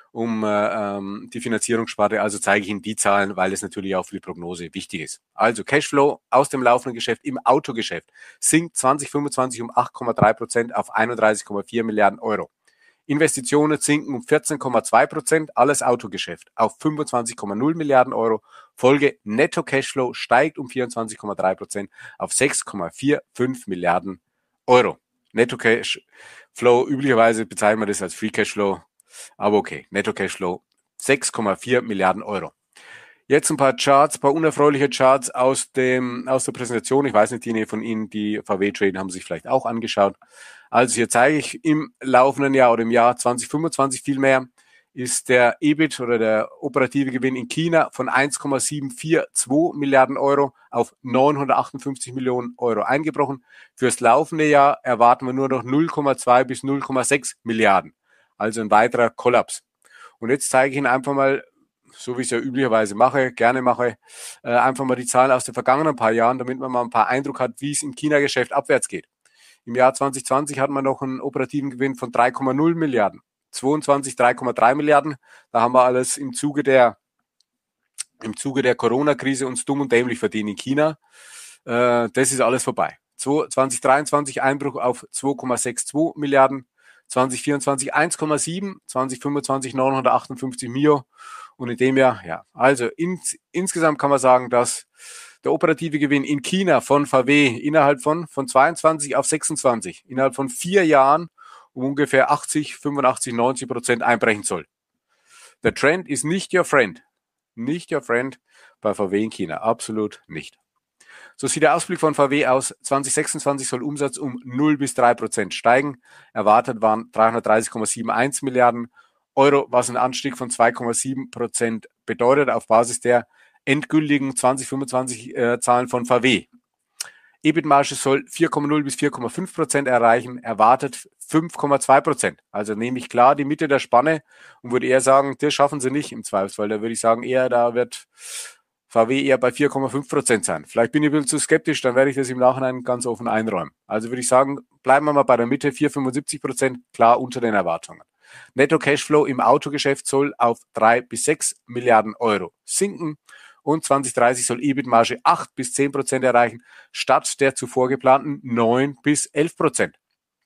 die Finanzierungssparte. Also zeige ich Ihnen die Zahlen, weil es natürlich auch für die Prognose wichtig ist. Also Cashflow aus dem laufenden Geschäft im Autogeschäft sinkt 2025 um 8,3% auf 31,4 Milliarden Euro. Investitionen sinken um 14,2%, alles Autogeschäft auf 25,0 Milliarden Euro. Folge Netto Cashflow steigt um 24,3% auf 6,45 Milliarden Euro. Netto Cashflow, üblicherweise bezeichnen wir das als Free Cashflow, aber okay, Netto Cashflow 6,4 Milliarden Euro. Jetzt ein paar Charts, ein paar unerfreuliche Charts aus der Präsentation. Ich weiß nicht, die von Ihnen, die VW traden, haben sich vielleicht auch angeschaut. Also hier zeige ich im laufenden Jahr oder im Jahr 2025 vielmehr ist der EBIT oder der operative Gewinn in China von 1,742 Milliarden Euro auf 958 Millionen Euro eingebrochen. Fürs laufende Jahr erwarten wir nur noch 0,2 bis 0,6 Milliarden. Also ein weiterer Kollaps. Und jetzt zeige ich Ihnen einfach mal, so wie ich es ja üblicherweise gerne mache, einfach mal die Zahlen aus den vergangenen paar Jahren, damit man mal ein paar Eindruck hat, wie es im China-Geschäft abwärts geht. Im Jahr 2020 hat man noch einen operativen Gewinn von 3,0 Milliarden. 22 3,3 Milliarden. Da haben wir alles im Zuge der Corona-Krise uns dumm und dämlich verdient in China. Das ist alles vorbei. 2023 Einbruch auf 2,62 Milliarden. 2024 1,7, 2025 958 Mio. Und in dem Jahr, ja, also insgesamt kann man sagen, dass der operative Gewinn in China von VW innerhalb von 22 auf 26, innerhalb von 4 Jahren um ungefähr 80, 85, 90% einbrechen soll. Der Trend ist nicht your friend. Nicht your friend bei VW in China. Absolut nicht. So sieht der Ausblick von VW aus. 2026 soll Umsatz um 0 bis 3% steigen. Erwartet waren 330,71 Milliarden Euro, was einen Anstieg von 2,7% bedeutet auf Basis der endgültigen 2025 Zahlen von VW. EBIT-Marge soll 4,0 bis 4,5% erreichen, erwartet 5,2%. Also nehme ich klar die Mitte der Spanne und würde eher sagen, das schaffen sie nicht im Zweifelsfall. Da würde ich sagen, da wird VW eher bei 4,5% sein. Vielleicht bin ich ein bisschen zu skeptisch, dann werde ich das im Nachhinein ganz offen einräumen. Also würde ich sagen, bleiben wir mal bei der Mitte, 4,75%, klar unter den Erwartungen. Netto Cashflow im Autogeschäft soll auf 3 bis 6 Milliarden Euro sinken. Und 2030 soll EBIT-Marge 8 bis 10% erreichen, statt der zuvor geplanten 9 bis 11%.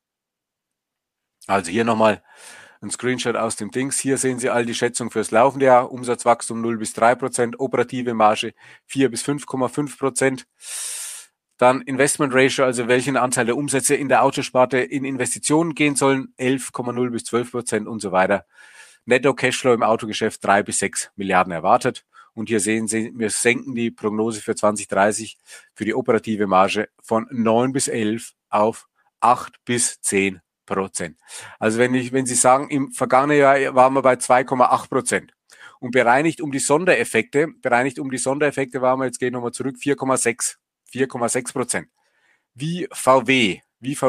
Also hier nochmal ein Screenshot aus dem Dings. Hier sehen Sie all die Schätzungen fürs laufende Jahr. Umsatzwachstum 0 bis 3%, operative Marge 4 bis 5,5%. Dann Investment Ratio, also welchen Anteil der Umsätze in der Autosparte in Investitionen gehen sollen, 11,0 bis 12% und so weiter. Netto Cashflow im Autogeschäft 3 bis 6 Milliarden erwartet. Und hier sehen Sie, wir senken die Prognose für 2030 für die operative Marge von 9 bis 11 auf 8 bis 10%. Also wenn Sie sagen, im vergangenen Jahr waren wir bei 2,8%. Und bereinigt um die Sondereffekte waren wir, jetzt gehen wir nochmal zurück, 4,6%. Wie VW,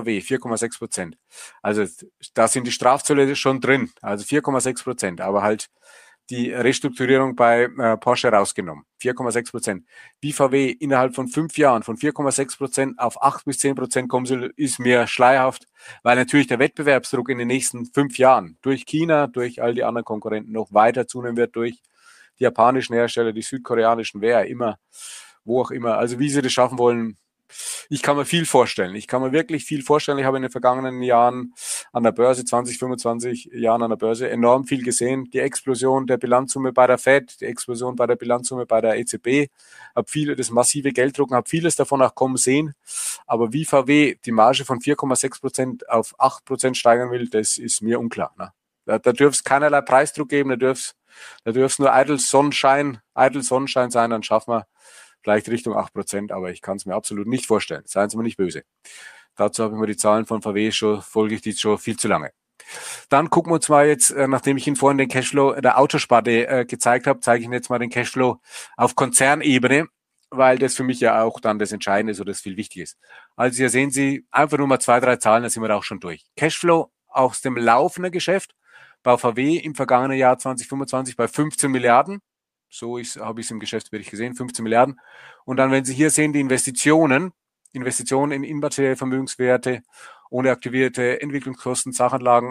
4,6%. Also da sind die Strafzölle schon drin, also 4,6%, aber halt die Restrukturierung bei Porsche rausgenommen, 4,6%. Wie VW innerhalb von 5 Jahren von 4,6% auf 8 bis 10% kommen soll, ist mir schleierhaft, weil natürlich der Wettbewerbsdruck in den nächsten 5 Jahren durch China, durch all die anderen Konkurrenten noch weiter zunehmen wird, durch die japanischen Hersteller, die südkoreanischen, wer immer, wo auch immer. Also wie sie das schaffen wollen, ich kann mir viel vorstellen. Ich kann mir wirklich viel vorstellen. Ich habe in den vergangenen Jahren an der Börse, 20, 25 Jahren an der Börse, enorm viel gesehen. Die Explosion der Bilanzsumme bei der Fed, die Explosion bei der Bilanzsumme bei der EZB, habe das massive Gelddrucken, habe vieles davon auch kommen sehen. Aber wie VW die Marge von 4,6% auf 8% steigern will, das ist mir unklar. Ne? Da dürfte es keinerlei Preisdruck geben, da dürfte es nur eitel Sonnenschein sein, dann schaffen wir vielleicht Richtung 8%, aber ich kann es mir absolut nicht vorstellen. Seien Sie mir nicht böse. Dazu habe ich mir die Zahlen von VW folge ich die schon viel zu lange. Dann gucken wir uns mal jetzt, nachdem ich Ihnen vorhin den Cashflow der Autosparte gezeigt habe, zeige ich Ihnen jetzt mal den Cashflow auf Konzernebene, weil das für mich ja auch dann das Entscheidende ist oder das viel wichtig ist. Also hier sehen Sie einfach nur mal 2, 3 Zahlen, da sind wir da auch schon durch. Cashflow aus dem laufenden Geschäft bei VW im vergangenen Jahr 2025 bei 15 Milliarden. So habe ich es im Geschäftsbericht gesehen, 15 Milliarden. Und dann, wenn Sie hier sehen, die Investitionen in immaterielle Vermögenswerte, ohne aktivierte Entwicklungskosten, Sachanlagen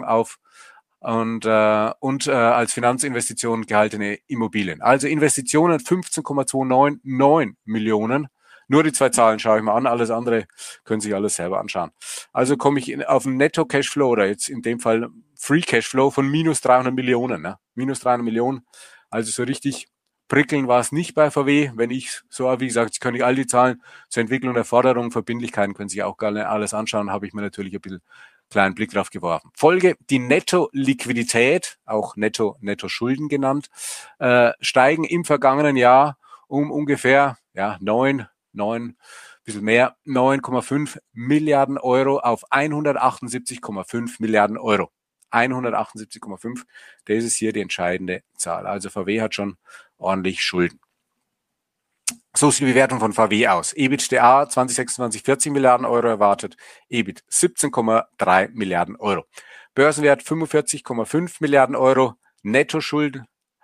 und als Finanzinvestitionen gehaltene Immobilien. Also Investitionen 15,299 Millionen. Nur die 2 Zahlen schaue ich mal an, alles andere können Sie sich alles selber anschauen. Also komme ich auf einen Netto-Cashflow oder jetzt in dem Fall Free Cashflow von minus 300 Millionen. Ne? Minus 300 Millionen, also so richtig prickeln war es nicht bei VW. Wenn ich so, wie gesagt, Sie können all die Zahlen zur Entwicklung der Forderungen, Verbindlichkeiten, können Sie sich auch gerne alles anschauen, habe ich mir natürlich ein bisschen kleinen Blick drauf geworfen. Folge, die Netto-Liquidität, auch Netto-Schulden genannt, steigen im vergangenen Jahr um ungefähr 9,5 Milliarden Euro auf 178,5 Milliarden Euro. 178,5, das ist hier die entscheidende Zahl. Also VW hat schon ordentlich Schulden. So sieht die Bewertung von VW aus. EBITDA 2026 40 Milliarden Euro erwartet, EBIT 17,3 Milliarden Euro. Börsenwert 45,5 Milliarden Euro, Nettoschulden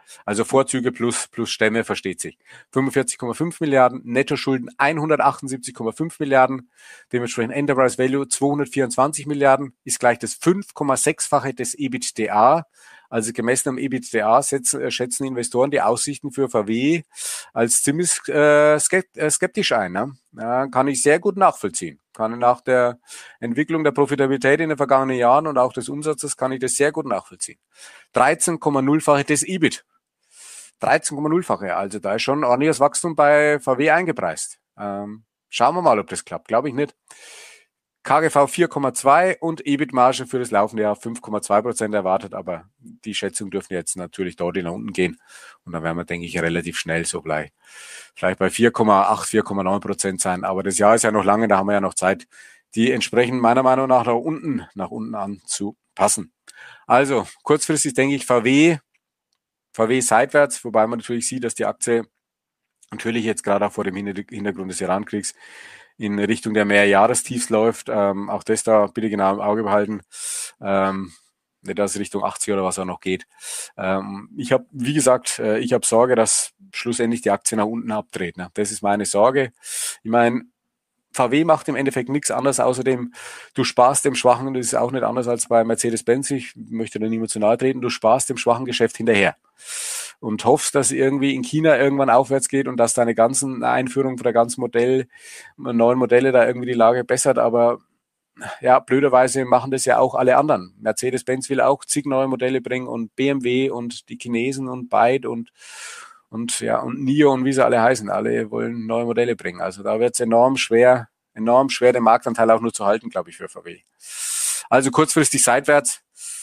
Also Vorzüge plus Stämme, versteht sich. 45,5 Milliarden, Nettoschulden 178,5 Milliarden, dementsprechend Enterprise Value 224 Milliarden, ist gleich das 5,6-fache des EBITDA. Also gemessen am EBITDA schätzen Investoren die Aussichten für VW als ziemlich skeptisch ein. Ne? Ja, kann ich sehr gut nachvollziehen. Kann nach der Entwicklung der Profitabilität in den vergangenen Jahren und auch des Umsatzes kann ich das sehr gut nachvollziehen. 13,0-fache des EBIT. 13,0-fache. Also da ist schon ordentliches Wachstum bei VW eingepreist. Schauen wir mal, ob das klappt. Glaube ich nicht. KGV 4,2 und EBIT-Marge für das laufende Jahr 5,2% erwartet, aber die Schätzungen dürfen jetzt natürlich deutlich nach unten gehen und dann werden wir, denke ich, relativ schnell so vielleicht bei 4,8, 4,9% sein, aber das Jahr ist ja noch lange, da haben wir ja noch Zeit, die entsprechend meiner Meinung nach nach unten anzupassen. Also kurzfristig denke ich VW seitwärts, wobei man natürlich sieht, dass die Aktie natürlich jetzt gerade auch vor dem Hintergrund des Irankriegs in Richtung der Mehrjahrestiefs läuft. Auch das da bitte genau im Auge behalten. Nicht, dass es Richtung 80 oder was auch noch geht. Ich habe, wie gesagt, ich habe Sorge, dass schlussendlich die Aktie nach unten abdreht. Ne? Das ist meine Sorge. Ich meine, VW macht im Endeffekt nichts anderes, außerdem du sparst dem Schwachen, das ist auch nicht anders als bei Mercedes-Benz, ich möchte da niemand zu nahe treten, du sparst dem schwachen Geschäft hinterher und hoffst, dass irgendwie in China irgendwann aufwärts geht und dass deine ganzen Einführung von der ganzen neuen Modelle da irgendwie die Lage bessert, aber ja, blöderweise machen das ja auch alle anderen. Mercedes-Benz will auch zig neue Modelle bringen und BMW und die Chinesen und BYD und NIO und wie sie alle heißen, alle wollen neue Modelle bringen. Also da wird es enorm schwer, den Marktanteil auch nur zu halten, glaube ich, für VW. Also kurzfristig seitwärts.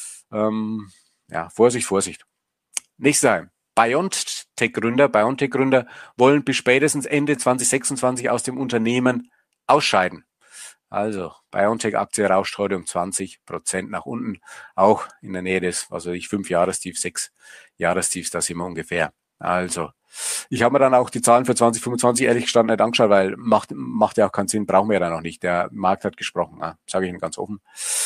Vorsicht. Nächstes Mal. BioNTech-Gründer wollen bis spätestens Ende 2026 aus dem Unternehmen ausscheiden. Also BioNTech-Aktie rauscht heute um 20% nach unten, auch in der Nähe des, 5-Jahrestiefs, 6-Jahrestiefs, da sind wir ungefähr. Also ich habe mir dann auch die Zahlen für 2025 ehrlich gestanden nicht angeschaut, weil macht ja auch keinen Sinn, brauchen wir ja dann noch nicht. Der Markt hat gesprochen, sage ich Ihnen ganz offen.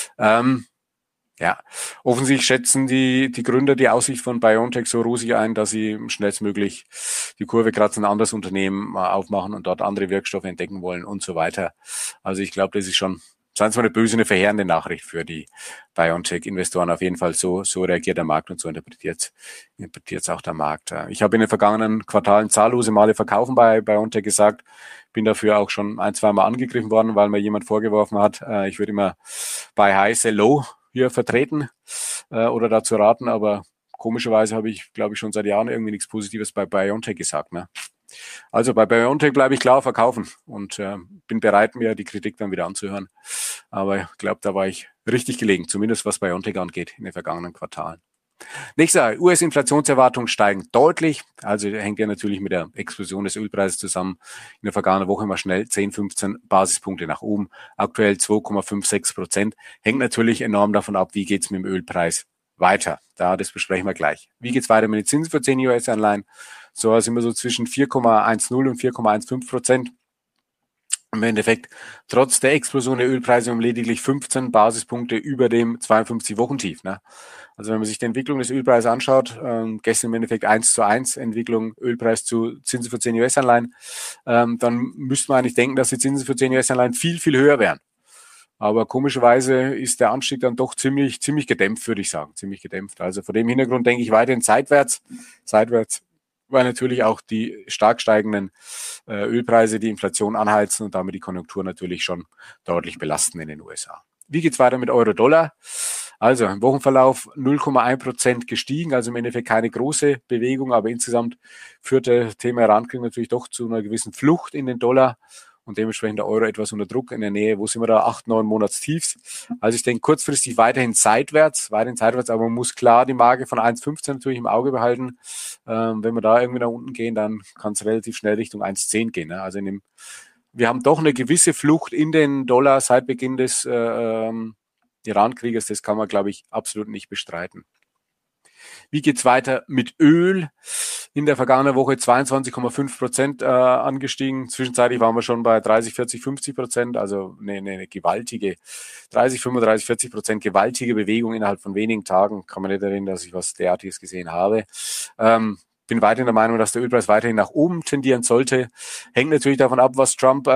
Offensichtlich schätzen die Gründer die Aussicht von BioNTech so rosig ein, dass sie schnellstmöglich die Kurve kratzen, ein anderes Unternehmen aufmachen und dort andere Wirkstoffe entdecken wollen und so weiter. Also ich glaube, das ist schon, seien es mal eine verheerende Nachricht für die BioNTech-Investoren. Auf jeden Fall so reagiert der Markt und so interpretiert es auch der Markt. Ich habe in den vergangenen Quartalen zahllose Male verkaufen bei BioNTech gesagt, bin dafür auch schon 1-2 Mal angegriffen worden, weil mir jemand vorgeworfen hat, ich würde immer bei High Sell Low hier vertreten oder dazu raten, aber komischerweise habe ich, glaube ich, schon seit Jahren irgendwie nichts Positives bei BioNTech gesagt. Ne? Also bei BioNTech bleibe ich klar verkaufen und bin bereit, mir die Kritik dann wieder anzuhören. Aber ich glaube, da war ich richtig gelegen, zumindest was BioNTech angeht in den vergangenen Quartalen. Nächster, US-Inflationserwartungen steigen deutlich. Also hängt ja natürlich mit der Explosion des Ölpreises zusammen. In der vergangenen Woche mal schnell 10, 15 Basispunkte nach oben. Aktuell 2,56%. Hängt natürlich enorm davon ab, wie geht's mit dem Ölpreis weiter. Das besprechen wir gleich. Wie geht's weiter mit den Zinsen für 10 US-Anleihen? So sind wir so zwischen 4,10 und 4,15%. Im Endeffekt trotz der Explosion der Ölpreise um lediglich 15 Basispunkte über dem 52-Wochen-Tief. Ne? Also wenn man sich die Entwicklung des Ölpreises anschaut, gestern im Endeffekt 1:1 Entwicklung Ölpreis zu Zinsen für 10 US-Anleihen, dann müsste man eigentlich denken, dass die Zinsen für 10 US-Anleihen viel, viel höher wären. Aber komischerweise ist der Anstieg dann doch ziemlich gedämpft, würde ich sagen. Ziemlich gedämpft. Also vor dem Hintergrund denke ich weiterhin seitwärts, weil natürlich auch die stark steigenden Ölpreise die Inflation anheizen und damit die Konjunktur natürlich schon deutlich belasten in den USA. Wie geht's weiter mit Euro-Dollar? Also im Wochenverlauf 0,1% gestiegen, also im Endeffekt keine große Bewegung, aber insgesamt führte Thema Irankrieg natürlich doch zu einer gewissen Flucht in den Dollar und dementsprechend der Euro etwas unter Druck in der Nähe. Wo sind wir da? 8, 9 Monatstiefs. Also ich denke kurzfristig weiterhin seitwärts, aber man muss klar die Marke von 1,15 natürlich im Auge behalten. Wenn wir da irgendwie nach unten gehen, dann kann es relativ schnell Richtung 1,10 gehen. Ne? Also wir haben doch eine gewisse Flucht in den Dollar seit Beginn des Iran-Krieges. Das kann man, glaube ich, absolut nicht bestreiten. Wie geht's weiter mit Öl? in der vergangenen Woche 22,5% angestiegen. Zwischenzeitlich waren wir schon bei 30, 40, 50%, also eine gewaltige 30, 35, 40% gewaltige Bewegung innerhalb von wenigen Tagen. Kann man nicht erinnern, dass ich was derartiges gesehen habe. Bin weiterhin der Meinung, dass der Ölpreis weiterhin nach oben tendieren sollte. Hängt natürlich davon ab, was Trump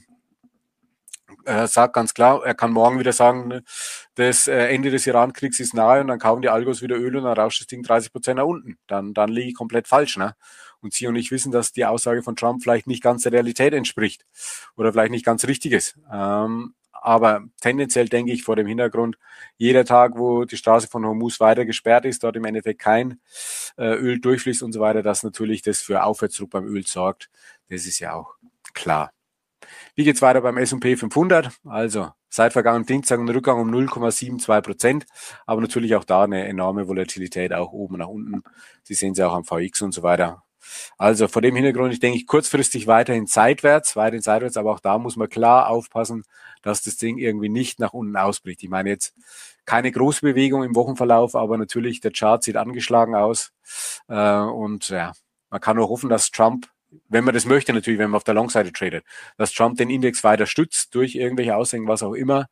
sagt ganz klar, er kann morgen wieder sagen, ne, das Ende des Iran-Kriegs ist nahe und dann kaufen die Algos wieder Öl und dann rauscht das Ding 30% nach unten. Dann liege ich komplett falsch. Ne? Und Sie und ich wissen, dass die Aussage von Trump vielleicht nicht ganz der Realität entspricht oder vielleicht nicht ganz richtig ist. Aber tendenziell denke ich vor dem Hintergrund, jeder Tag, wo die Straße von Hormuz weiter gesperrt ist, dort im Endeffekt kein Öl durchfließt und so weiter, dass natürlich das für Aufwärtsdruck beim Öl sorgt. Das ist ja auch klar. Wie geht's weiter beim S&P 500? Also seit vergangenen Dienstag ein Rückgang um 0,72%, aber natürlich auch da eine enorme Volatilität, auch oben nach unten. Sie sehen sie auch am VX und so weiter. Also vor dem Hintergrund, ich denke, kurzfristig weiterhin seitwärts, aber auch da muss man klar aufpassen, dass das Ding irgendwie nicht nach unten ausbricht. Ich meine jetzt keine große Bewegung im Wochenverlauf, aber natürlich der Chart sieht angeschlagen aus und ja, man kann nur hoffen, dass Trump, wenn man das möchte natürlich, wenn man auf der Long-Seite tradet, dass Trump den Index weiter stützt durch irgendwelche Aussagen, was auch immer.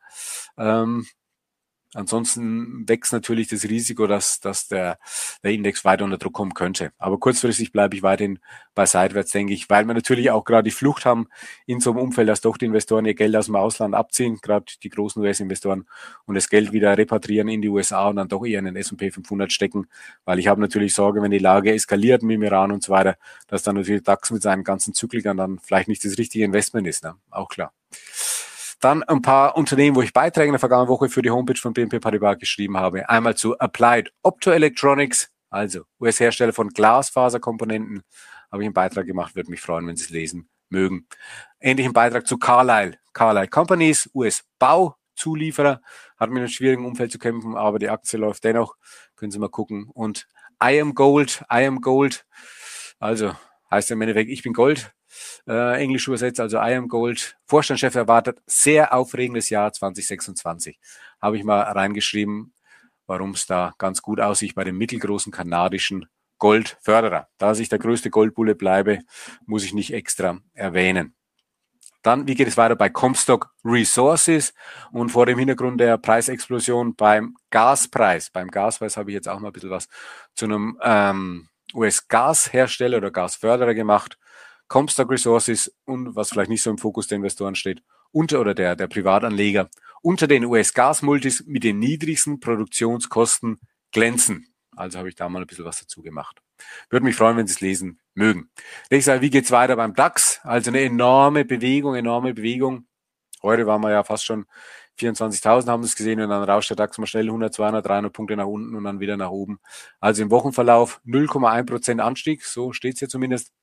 Ansonsten wächst natürlich das Risiko, dass der Index weiter unter Druck kommen könnte. Aber kurzfristig bleibe ich weiterhin bei seitwärts, denke ich, weil wir natürlich auch gerade die Flucht haben in so einem Umfeld, dass doch die Investoren ihr Geld aus dem Ausland abziehen, gerade die großen US-Investoren, und das Geld wieder repatriieren in die USA und dann doch eher in den S&P 500 stecken, weil ich habe natürlich Sorge, wenn die Lage eskaliert mit dem Iran und so weiter, dass dann natürlich DAX mit seinen ganzen Zyklikern dann vielleicht nicht das richtige Investment ist, ne? Auch klar. Dann ein paar Unternehmen, wo ich Beiträge in der vergangenen Woche für die Homepage von BNP Paribas geschrieben habe. Einmal zu Applied Optoelectronics, also US-Hersteller von Glasfaserkomponenten, habe ich einen Beitrag gemacht, würde mich freuen, wenn Sie es lesen mögen. Ähnlichen Beitrag zu Carlyle Companies, US-Bauzulieferer, hat mit einem schwierigen Umfeld zu kämpfen, aber die Aktie läuft dennoch, können Sie mal gucken. Und I am Gold, also heißt im Endeffekt, ich bin Gold. Englisch übersetzt, also I am Gold. Vorstandschef erwartet sehr aufregendes Jahr 2026. Habe ich mal reingeschrieben, warum es da ganz gut aussieht bei dem mittelgroßen kanadischen Goldförderer. Da ich der größte Goldbulle bleibe, muss ich nicht extra erwähnen. Dann, wie geht es weiter bei Comstock Resources? Und vor dem Hintergrund der Preisexplosion beim Gaspreis. Beim Gaspreis habe ich jetzt auch mal ein bisschen was zu einem US-Gashersteller oder Gasförderer gemacht. Comstock Resources und was vielleicht nicht so im Fokus der Investoren steht, der Privatanleger, unter den US-Gasmultis mit den niedrigsten Produktionskosten glänzen. Also habe ich da mal ein bisschen was dazu gemacht. Würde mich freuen, wenn Sie es lesen mögen. Nächstes Mal, wie geht's weiter beim DAX? Also eine enorme Bewegung. Heute waren wir ja fast schon 24.000, haben wir es gesehen, und dann rauscht der DAX mal schnell 100, 200, 300 Punkte nach unten und dann wieder nach oben. Also im Wochenverlauf 0,1% Anstieg, so steht es hier zumindest.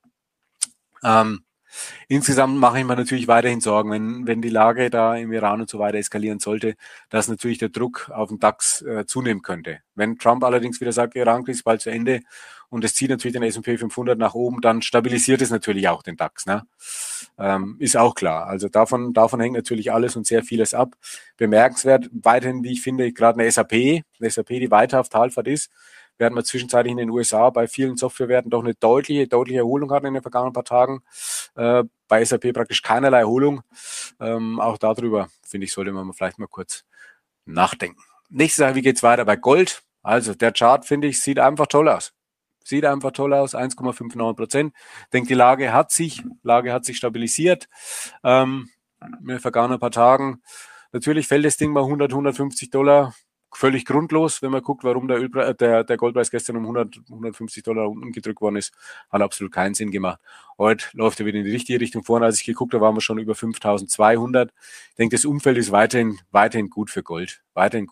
Insgesamt mache ich mir natürlich weiterhin Sorgen, wenn die Lage da im Iran und so weiter eskalieren sollte, dass natürlich der Druck auf den DAX zunehmen könnte. Wenn Trump allerdings wieder sagt, Iran-Krieg ist bald zu Ende und es zieht natürlich den S&P 500 nach oben, dann stabilisiert es natürlich auch den DAX. Ne? Ist auch klar. Also davon hängt natürlich alles und sehr vieles ab. Bemerkenswert weiterhin, wie ich finde, gerade eine SAP, die weiter auf Talfahrt ist, während wir zwischenzeitlich in den USA bei vielen Softwarewerten doch eine deutliche Erholung hatten in den vergangenen paar Tagen. Bei SAP praktisch keinerlei Erholung. Auch darüber, finde ich, sollte man vielleicht mal kurz nachdenken. Nächste Sache, wie geht's weiter bei Gold? Also der Chart, finde ich, sieht einfach toll aus. 1,59%. Ich denke, die Lage hat sich stabilisiert in den vergangenen paar Tagen. Natürlich fällt das Ding mal 100, 150 Dollar. Völlig grundlos, wenn man guckt, warum der Goldpreis gestern um 100, 150 Dollar unten gedrückt worden ist. Hat absolut keinen Sinn gemacht. Heute läuft er wieder in die richtige Richtung. Vorne, als ich geguckt habe, waren wir schon über 5.200. Ich denke, das Umfeld ist weiterhin gut für Gold.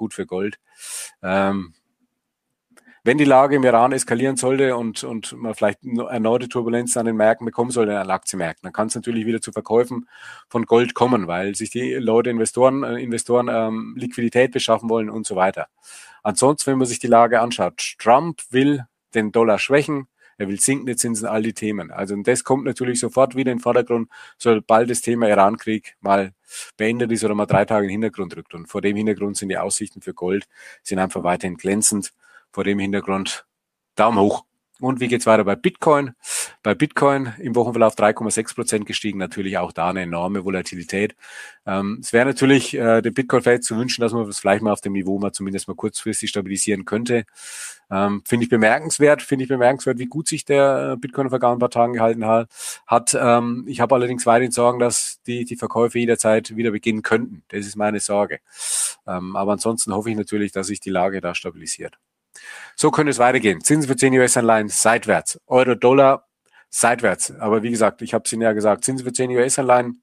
Wenn die Lage im Iran eskalieren sollte und man vielleicht erneute Turbulenzen an den Märkten bekommen sollte, an den Aktienmärkten, dann kann es natürlich wieder zu Verkäufen von Gold kommen, weil sich die Leute, Investoren Liquidität beschaffen wollen und so weiter. Ansonsten, wenn man sich die Lage anschaut, Trump will den Dollar schwächen, er will sinkende Zinsen, all die Themen. Also und das kommt natürlich sofort wieder in den Vordergrund, sobald das Thema Iran-Krieg mal beendet ist oder mal 3 Tage in den Hintergrund rückt. Und vor dem Hintergrund sind die Aussichten für Gold sind einfach weiterhin glänzend. Vor dem Hintergrund Daumen hoch. Und wie geht's weiter bei Bitcoin? Bei Bitcoin im Wochenverlauf 3,6% gestiegen, natürlich auch da eine enorme Volatilität. Es wäre natürlich dem Bitcoin-Feld zu wünschen, dass man das vielleicht mal auf dem Niveau mal zumindest mal kurzfristig stabilisieren könnte. Finde ich bemerkenswert, wie gut sich der Bitcoin in den vergangenen paar Tagen gehalten hat. Ich habe allerdings weiterhin Sorgen, dass die Verkäufe jederzeit wieder beginnen könnten. Das ist meine Sorge. Aber ansonsten hoffe ich natürlich, dass sich die Lage da stabilisiert. So könnte es weitergehen. Zinsen für 10 US-Anleihen seitwärts. Euro-Dollar seitwärts. Aber wie gesagt, ich habe es Ihnen ja gesagt, Zinsen für 10 US-Anleihen,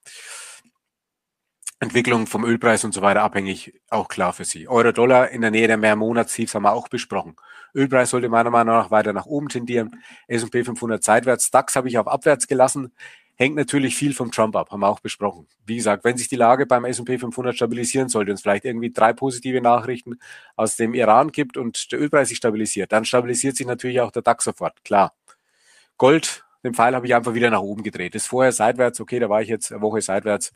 Entwicklung vom Ölpreis und so weiter abhängig, auch klar für Sie. Euro-Dollar in der Nähe der Mehrmonatstiefs haben wir auch besprochen. Ölpreis sollte meiner Meinung nach weiter nach oben tendieren. S&P 500 seitwärts. DAX habe ich auf abwärts gelassen. Hängt natürlich viel vom Trump ab, haben wir auch besprochen. Wie gesagt, wenn sich die Lage beim S&P 500 stabilisieren sollte und es vielleicht irgendwie 3 positive Nachrichten aus dem Iran gibt und der Ölpreis sich stabilisiert, dann stabilisiert sich natürlich auch der DAX sofort, klar. Gold, den Pfeil habe ich einfach wieder nach oben gedreht. Das vorher seitwärts, okay, da war ich jetzt eine Woche seitwärts.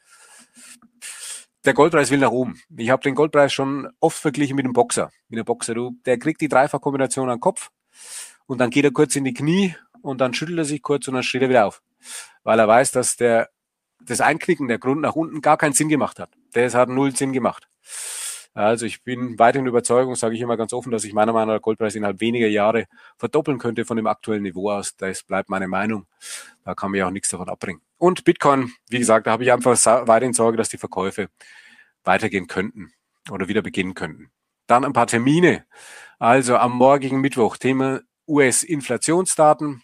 Der Goldpreis will nach oben. Ich habe den Goldpreis schon oft verglichen mit einem Boxer. Mit einem Boxer, der kriegt die Dreifachkombination am Kopf und dann geht er kurz in die Knie und dann schüttelt er sich kurz und dann steht er wieder auf. Weil er weiß, dass das Einknicken, der Grund nach unten gar keinen Sinn gemacht hat. Das hat 0 Sinn gemacht. Also ich bin weiterhin der Überzeugung, sage ich immer ganz offen, dass sich meiner Meinung nach der Goldpreis innerhalb weniger Jahre verdoppeln könnte von dem aktuellen Niveau aus. Das bleibt meine Meinung. Da kann mir auch nichts davon abbringen. Und Bitcoin, wie gesagt, da habe ich einfach weiterhin Sorge, dass die Verkäufe weitergehen könnten oder wieder beginnen könnten. Dann ein paar Termine. Also am morgigen Mittwoch Thema US-Inflationsdaten.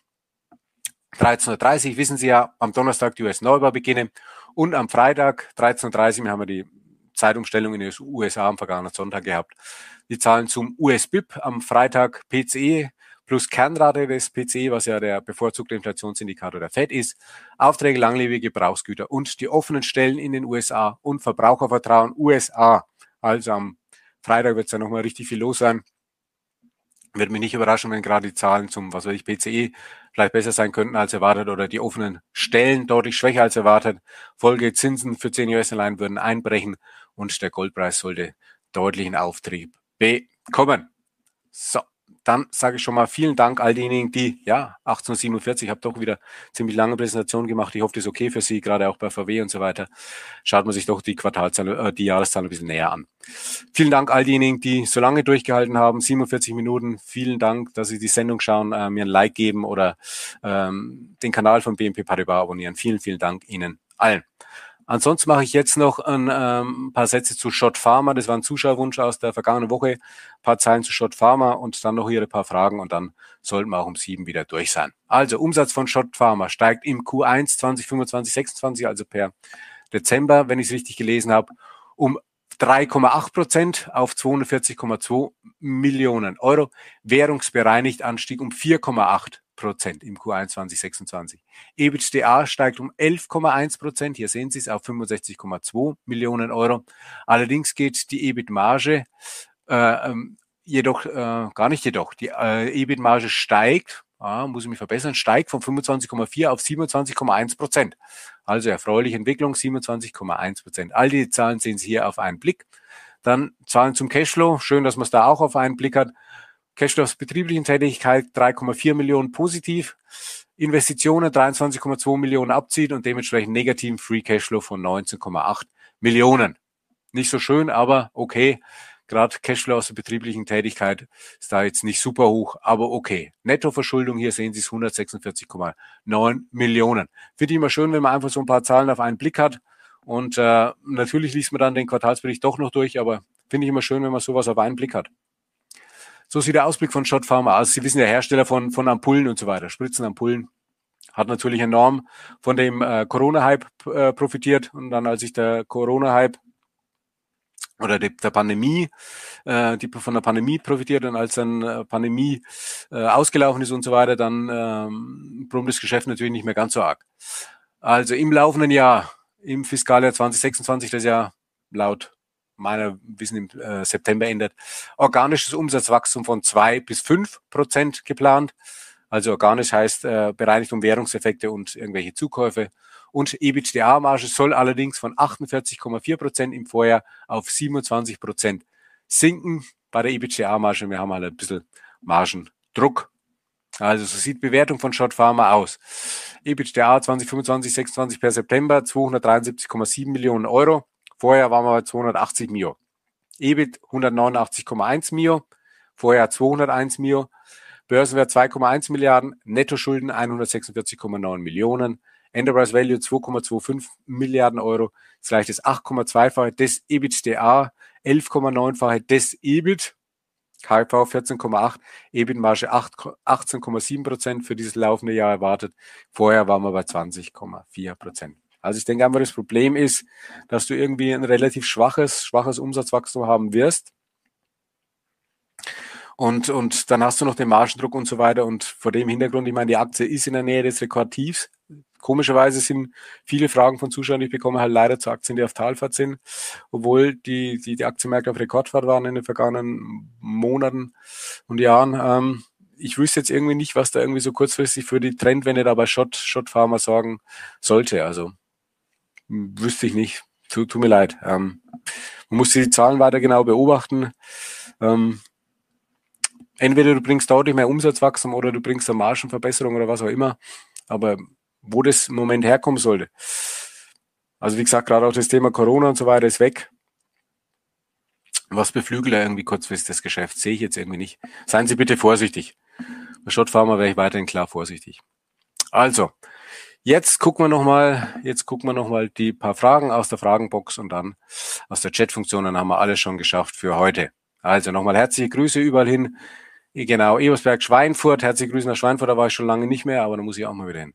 13.30 Uhr, wissen Sie ja, am Donnerstag die US-Neubaubeginne und am Freitag 13.30 Uhr, wir haben ja die Zeitumstellung in den USA am vergangenen Sonntag gehabt. Die Zahlen zum US-BIP am Freitag PCE plus Kernrate des PCE, was ja der bevorzugte Inflationsindikator der FED ist, Aufträge langlebige Gebrauchsgüter und die offenen Stellen in den USA und Verbrauchervertrauen USA. Also am Freitag wird es ja nochmal richtig viel los sein. Wird mich nicht überraschen, wenn gerade die Zahlen zum, was weiß ich, PCE vielleicht besser sein könnten als erwartet oder die offenen Stellen deutlich schwächer als erwartet. Folge Zinsen für 10 US-Anleihen würden einbrechen und der Goldpreis sollte deutlichen Auftrieb bekommen. So, dann sage ich schon mal vielen Dank all denjenigen, die, 18.47 habe doch wieder ziemlich lange Präsentation gemacht. Ich hoffe, das ist okay für Sie, gerade auch bei VW und so weiter. Schaut man sich doch die Quartalzahlen, die Jahreszahlen ein bisschen näher an. Vielen Dank all diejenigen, die so lange durchgehalten haben, 47 Minuten. Vielen Dank, dass Sie die Sendung schauen, mir ein Like geben oder den Kanal von BNP Paribas abonnieren. Vielen, vielen Dank Ihnen allen. Ansonsten mache ich jetzt noch ein paar Sätze zu Schott Pharma. Das war ein Zuschauerwunsch aus der vergangenen Woche. Ein paar Zeilen zu Schott Pharma und dann noch hier ein paar Fragen und dann sollten wir auch um 7 wieder durch sein. Also Umsatz von Schott Pharma steigt im Q1 2025, 26, also per Dezember, wenn ich es richtig gelesen habe, um 3,8% auf 240,2 Millionen Euro. Währungsbereinigt Anstieg um 4,8% im Q1 2026. EBITDA steigt um 11,1%. Hier sehen Sie es auf 65,2 Millionen Euro. Allerdings geht die EBIT-Marge die EBIT-Marge steigt, muss ich mich verbessern, steigt von 25,4 auf 27,1%. Also erfreuliche Entwicklung, 27,1%. All die Zahlen sehen Sie hier auf einen Blick. Dann Zahlen zum Cashflow. Schön, dass man es da auch auf einen Blick hat. Cashflow aus betrieblichen Tätigkeit 3,4 Millionen positiv. Investitionen 23,2 Millionen abzieht und dementsprechend negativen Free Cashflow von 19,8 Millionen. Nicht so schön, aber okay. Gerade Cashflow aus der betrieblichen Tätigkeit ist da jetzt nicht super hoch, aber okay. Nettoverschuldung, hier sehen Sie es, 146,9 Millionen. Finde ich immer schön, wenn man einfach so ein paar Zahlen auf einen Blick hat. Und natürlich liest man dann den Quartalsbericht doch noch durch, aber finde ich immer schön, wenn man sowas auf einen Blick hat. So sieht der Ausblick von Schott Pharma aus. Sie wissen ja, Hersteller von Ampullen und so weiter, Spritzenampullen. Hat natürlich enorm von dem Corona-Hype profitiert. Und dann, als sich der Corona-Hype oder der Pandemie, die von der Pandemie profitiert und als dann Pandemie ausgelaufen ist und so weiter, dann brummt das Geschäft natürlich nicht mehr ganz so arg. Also im laufenden Jahr, im Fiskaljahr 2026, das ja laut meiner Wissen im September endet, organisches Umsatzwachstum von 2-5% geplant. Also organisch heißt bereinigt um Währungseffekte und irgendwelche Zukäufe. Und EBITDA-Marge soll allerdings von 48,4% im Vorjahr auf 27% sinken bei der EBITDA-Marge. Wir haben halt ein bisschen Margendruck. Also so sieht Bewertung von Schott Pharma aus. EBITDA 2025, 26 per September, 273,7 Millionen Euro. Vorher waren wir bei 280 Mio. EBIT 189,1 Mio. Vorher 201 Mio. Börsenwert 2,1 Milliarden. Nettoschulden 146,9 Millionen. Enterprise Value 2,25 Milliarden Euro. Das gleich das 8,2-fache des EBITDA, 11,9-fache des EBIT. KV 14,8, EBIT-Marge 18,7% für dieses laufende Jahr erwartet. Vorher waren wir bei 20,4%. Also ich denke einfach, das Problem ist, dass du irgendwie ein relativ schwaches Umsatzwachstum haben wirst. Und dann hast du noch den Margendruck und so weiter. Und vor dem Hintergrund, ich meine, die Aktie ist in der Nähe des Rekordtiefs. Komischerweise sind viele Fragen von Zuschauern, die ich bekomme, halt leider zu Aktien, die auf Talfahrt sind, obwohl die Aktienmärkte auf Rekordfahrt waren in den vergangenen Monaten und Jahren. Ich wüsste jetzt irgendwie nicht, was da irgendwie so kurzfristig für die Trendwende da bei Schott Pharma sorgen sollte. Also wüsste ich nicht. Tut mir leid. Man muss die Zahlen weiter genau beobachten. Entweder du bringst deutlich mehr Umsatzwachstum oder du bringst eine Margenverbesserung oder was auch immer. Aber wo das im Moment herkommen sollte. Also wie gesagt, gerade auch das Thema Corona und so weiter ist weg. Was beflügelt irgendwie kurzfristig das Geschäft? Sehe ich jetzt irgendwie nicht. Seien Sie bitte vorsichtig. Bei Schott Pharma wäre ich weiterhin klar vorsichtig. Also, jetzt gucken wir nochmal die paar Fragen aus der Fragenbox und dann aus der Chatfunktion. Dann haben wir alles schon geschafft für heute. Also nochmal herzliche Grüße überall hin. Genau, Ebersberg, Schweinfurt. Herzliche Grüße nach Schweinfurt, da war ich schon lange nicht mehr, aber da muss ich auch mal wieder hin.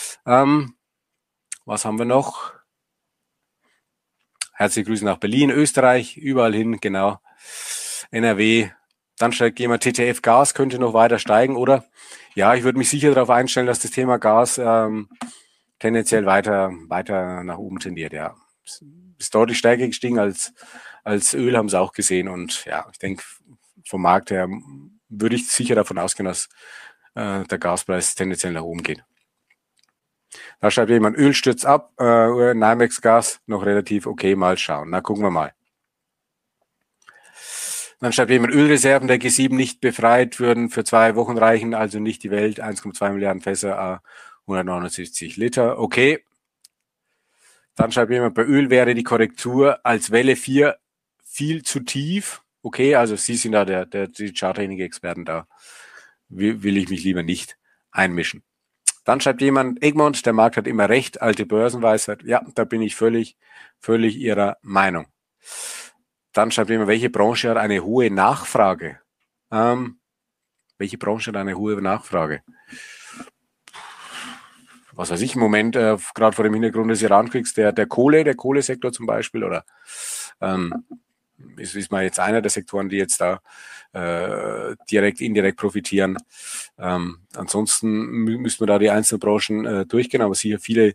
Was haben wir noch? Herzliche Grüße nach Berlin, Österreich, überall hin, genau. NRW. Dann steigt jemand, TTF Gas könnte noch weiter steigen, oder? Ja, ich würde mich sicher darauf einstellen, dass das Thema Gas tendenziell weiter nach oben tendiert, ja. Ist deutlich stärker gestiegen als Öl, haben sie auch gesehen. Und ja, ich denke, vom Markt her würde ich sicher davon ausgehen, dass der Gaspreis tendenziell nach oben geht. Da schreibt jemand, Öl stürzt ab, NYMEX Gas noch relativ okay, mal schauen. Na, gucken wir mal. Dann schreibt jemand, Ölreserven der G7 nicht befreit, würden für 2 Wochen reichen, also nicht die Welt, 1,2 Milliarden Fässer, 179 Liter, okay. Dann schreibt jemand, bei Öl wäre die Korrektur als Welle 4 viel zu tief. Okay, also Sie sind da die Charttechnik-Experten, da will ich mich lieber nicht einmischen. Dann schreibt jemand, Egmont, der Markt hat immer recht, alte Börsenweisheit. Ja, da bin ich völlig Ihrer Meinung. Dann schreibt jemand, welche Branche hat eine hohe Nachfrage? Welche Branche hat eine hohe Nachfrage? Was weiß ich im Moment, gerade vor dem Hintergrund des Irankriegs, der Kohlesektor zum Beispiel, oder ist mal jetzt einer der Sektoren, die jetzt da indirekt profitieren. Ansonsten müssen wir da die einzelnen Branchen durchgehen, aber sicher viele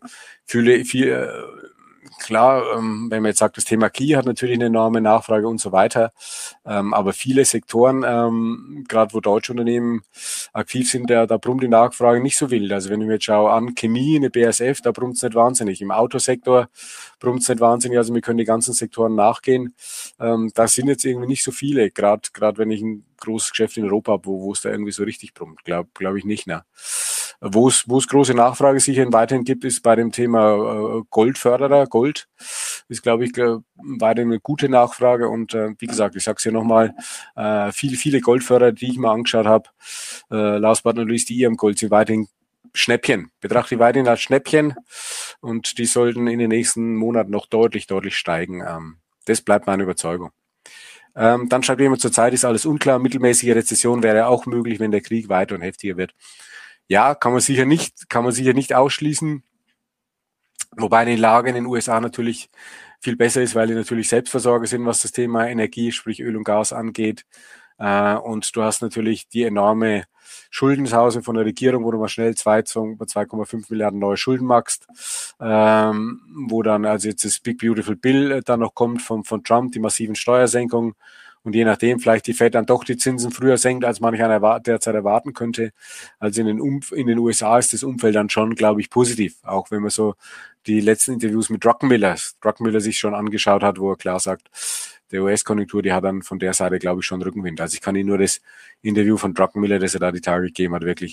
klar, wenn man jetzt sagt, das Thema Key hat natürlich eine enorme Nachfrage und so weiter, aber viele Sektoren, gerade wo deutsche Unternehmen aktiv sind, da brummt die Nachfrage nicht so wild. Also wenn ich mir jetzt schaue an Chemie, eine BASF, da brummt es nicht wahnsinnig. Im Autosektor brummt es nicht wahnsinnig, also wir können die ganzen Sektoren nachgehen. Da sind jetzt irgendwie nicht so viele, gerade wenn ich ein großes Geschäft in Europa habe, wo es da irgendwie so richtig brummt. Glaube ich nicht, ne? Wo es große Nachfrage sicher weiterhin gibt, ist bei dem Thema Goldförderer. Gold ist, glaube ich, weiterhin eine gute Nachfrage. Und wie gesagt, ich sage es hier nochmal, viele Goldförderer, die ich mal angeschaut habe, last but not least, die IAM Gold sind weiterhin Schnäppchen. Betrachte die weiterhin als Schnäppchen und die sollten in den nächsten Monaten noch deutlich steigen. Das bleibt meine Überzeugung. Dann schreibt jemand, zurzeit ist alles unklar. Mittelmäßige Rezession wäre auch möglich, wenn der Krieg weiter und heftiger wird. Ja, kann man sicher nicht ausschließen. Wobei die Lage in den USA natürlich viel besser ist, weil die natürlich Selbstversorger sind, was das Thema Energie, sprich Öl und Gas angeht. Und du hast natürlich die enorme Schuldensause von der Regierung, wo du mal schnell 2,5 Milliarden neue Schulden machst, wo dann also jetzt das Big Beautiful Bill dann noch kommt von Trump, die massiven Steuersenkungen. Und je nachdem vielleicht die Fed dann doch die Zinsen früher senkt, als manch einer derzeit erwarten könnte. Also in den USA ist das Umfeld dann schon, glaube ich, positiv. Auch wenn man so die letzten Interviews mit Druckenmiller sich schon angeschaut hat, wo er klar sagt, der US-Konjunktur, die hat dann von der Seite, glaube ich, schon Rückenwind. Also ich kann Ihnen nur das Interview von Druckenmiller, das er da die Tage gegeben hat, wirklich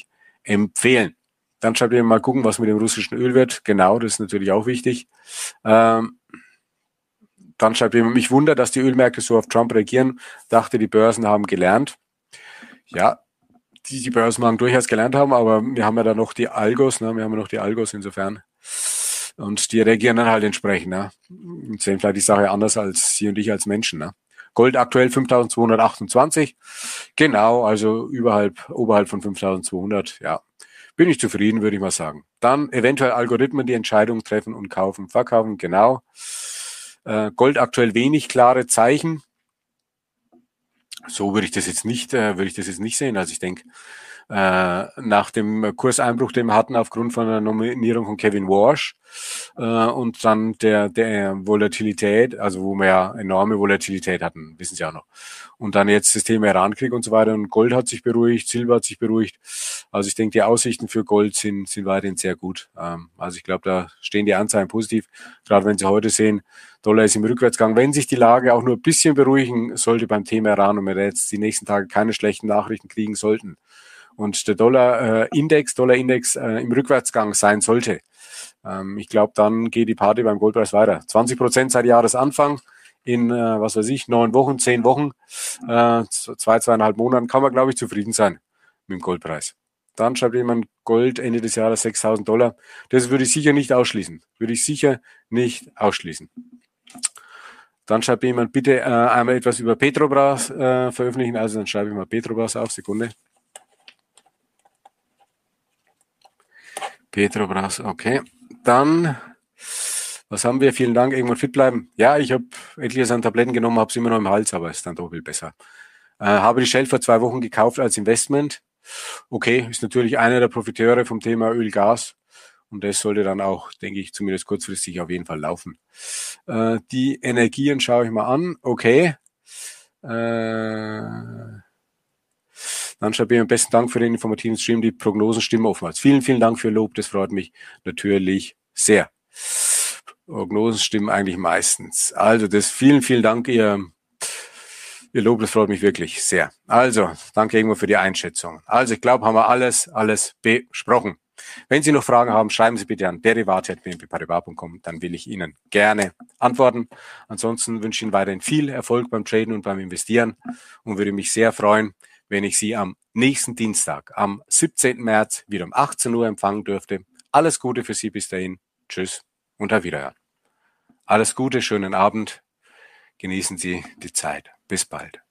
empfehlen. Dann schreibt ihr mal gucken, was mit dem russischen Öl wird. Genau, das ist natürlich auch wichtig. Dann schreibt jemand, mich wundert, dass die Ölmärkte so auf Trump reagieren. Dachte, die Börsen haben gelernt. Ja, die Börsen mag durchaus gelernt haben, aber wir haben ja da noch die Algos, ne? Wir haben ja noch die Algos insofern. Und die reagieren dann halt entsprechend, ne? Und sehen vielleicht die Sache anders als Sie und ich als Menschen, ne? Gold aktuell 5.228. Genau, also oberhalb von 5.200, ja. Bin ich zufrieden, würde ich mal sagen. Dann eventuell Algorithmen, die Entscheidungen treffen und kaufen, verkaufen, genau. Gold aktuell wenig klare Zeichen. So würde ich das jetzt nicht sehen. Also ich denke, nach dem Kurseinbruch, den wir hatten aufgrund von der Nominierung von Kevin Walsh und dann der Volatilität, also wo wir ja enorme Volatilität hatten, wissen Sie auch noch. Und dann jetzt das Thema Irankrieg und so weiter. Und Gold hat sich beruhigt, Silber hat sich beruhigt. Also ich denke, die Aussichten für Gold sind weiterhin sehr gut. Also ich glaube, da stehen die Anzeigen positiv. Gerade wenn Sie heute sehen, Dollar ist im Rückwärtsgang. Wenn sich die Lage auch nur ein bisschen beruhigen sollte beim Thema Iran und wir jetzt die nächsten Tage keine schlechten Nachrichten kriegen sollten und der Dollarindex im Rückwärtsgang sein sollte, ich glaube, dann geht die Party beim Goldpreis weiter. 20% seit Jahresanfang in, 9 Wochen, 10 Wochen, 2,5 Monaten kann man, glaube ich, zufrieden sein mit dem Goldpreis. Dann schreibt jemand Gold Ende des Jahres $6.000. Das würde ich sicher nicht ausschließen. Dann schreibt jemand, bitte einmal etwas über Petrobras veröffentlichen. Also dann schreibe ich mal Petrobras auf, Sekunde. Petrobras, okay. Dann, was haben wir? Vielen Dank, irgendwann fit bleiben. Ja, ich habe etliches an Tabletten genommen, habe es immer noch im Hals, aber ist dann doch viel besser. Habe die Shell vor 2 Wochen gekauft als Investment. Okay, ist natürlich einer der Profiteure vom Thema Öl, Gas. Und das sollte dann auch, denke ich, zumindest kurzfristig auf jeden Fall laufen. Die Energien schaue ich mal an. Okay. Dann schreibe ich am besten Dank für den informativen Stream. Die Prognosen stimmen oftmals. Vielen, vielen Dank für Lob. Das freut mich natürlich sehr. Prognosen stimmen eigentlich meistens. Also vielen, vielen Dank, Ihr Lob, das freut mich wirklich sehr. Also, danke irgendwo für die Einschätzung. Also, ich glaube, haben wir alles besprochen. Wenn Sie noch Fragen haben, schreiben Sie bitte an derivate@bnpparibas.com, dann will ich Ihnen gerne antworten. Ansonsten wünsche ich Ihnen weiterhin viel Erfolg beim Traden und beim Investieren und würde mich sehr freuen, wenn ich Sie am nächsten Dienstag, am 17. März, wieder um 18 Uhr empfangen dürfte. Alles Gute für Sie bis dahin. Tschüss und auf Wiederhören. Alles Gute, schönen Abend. Genießen Sie die Zeit. Bis bald.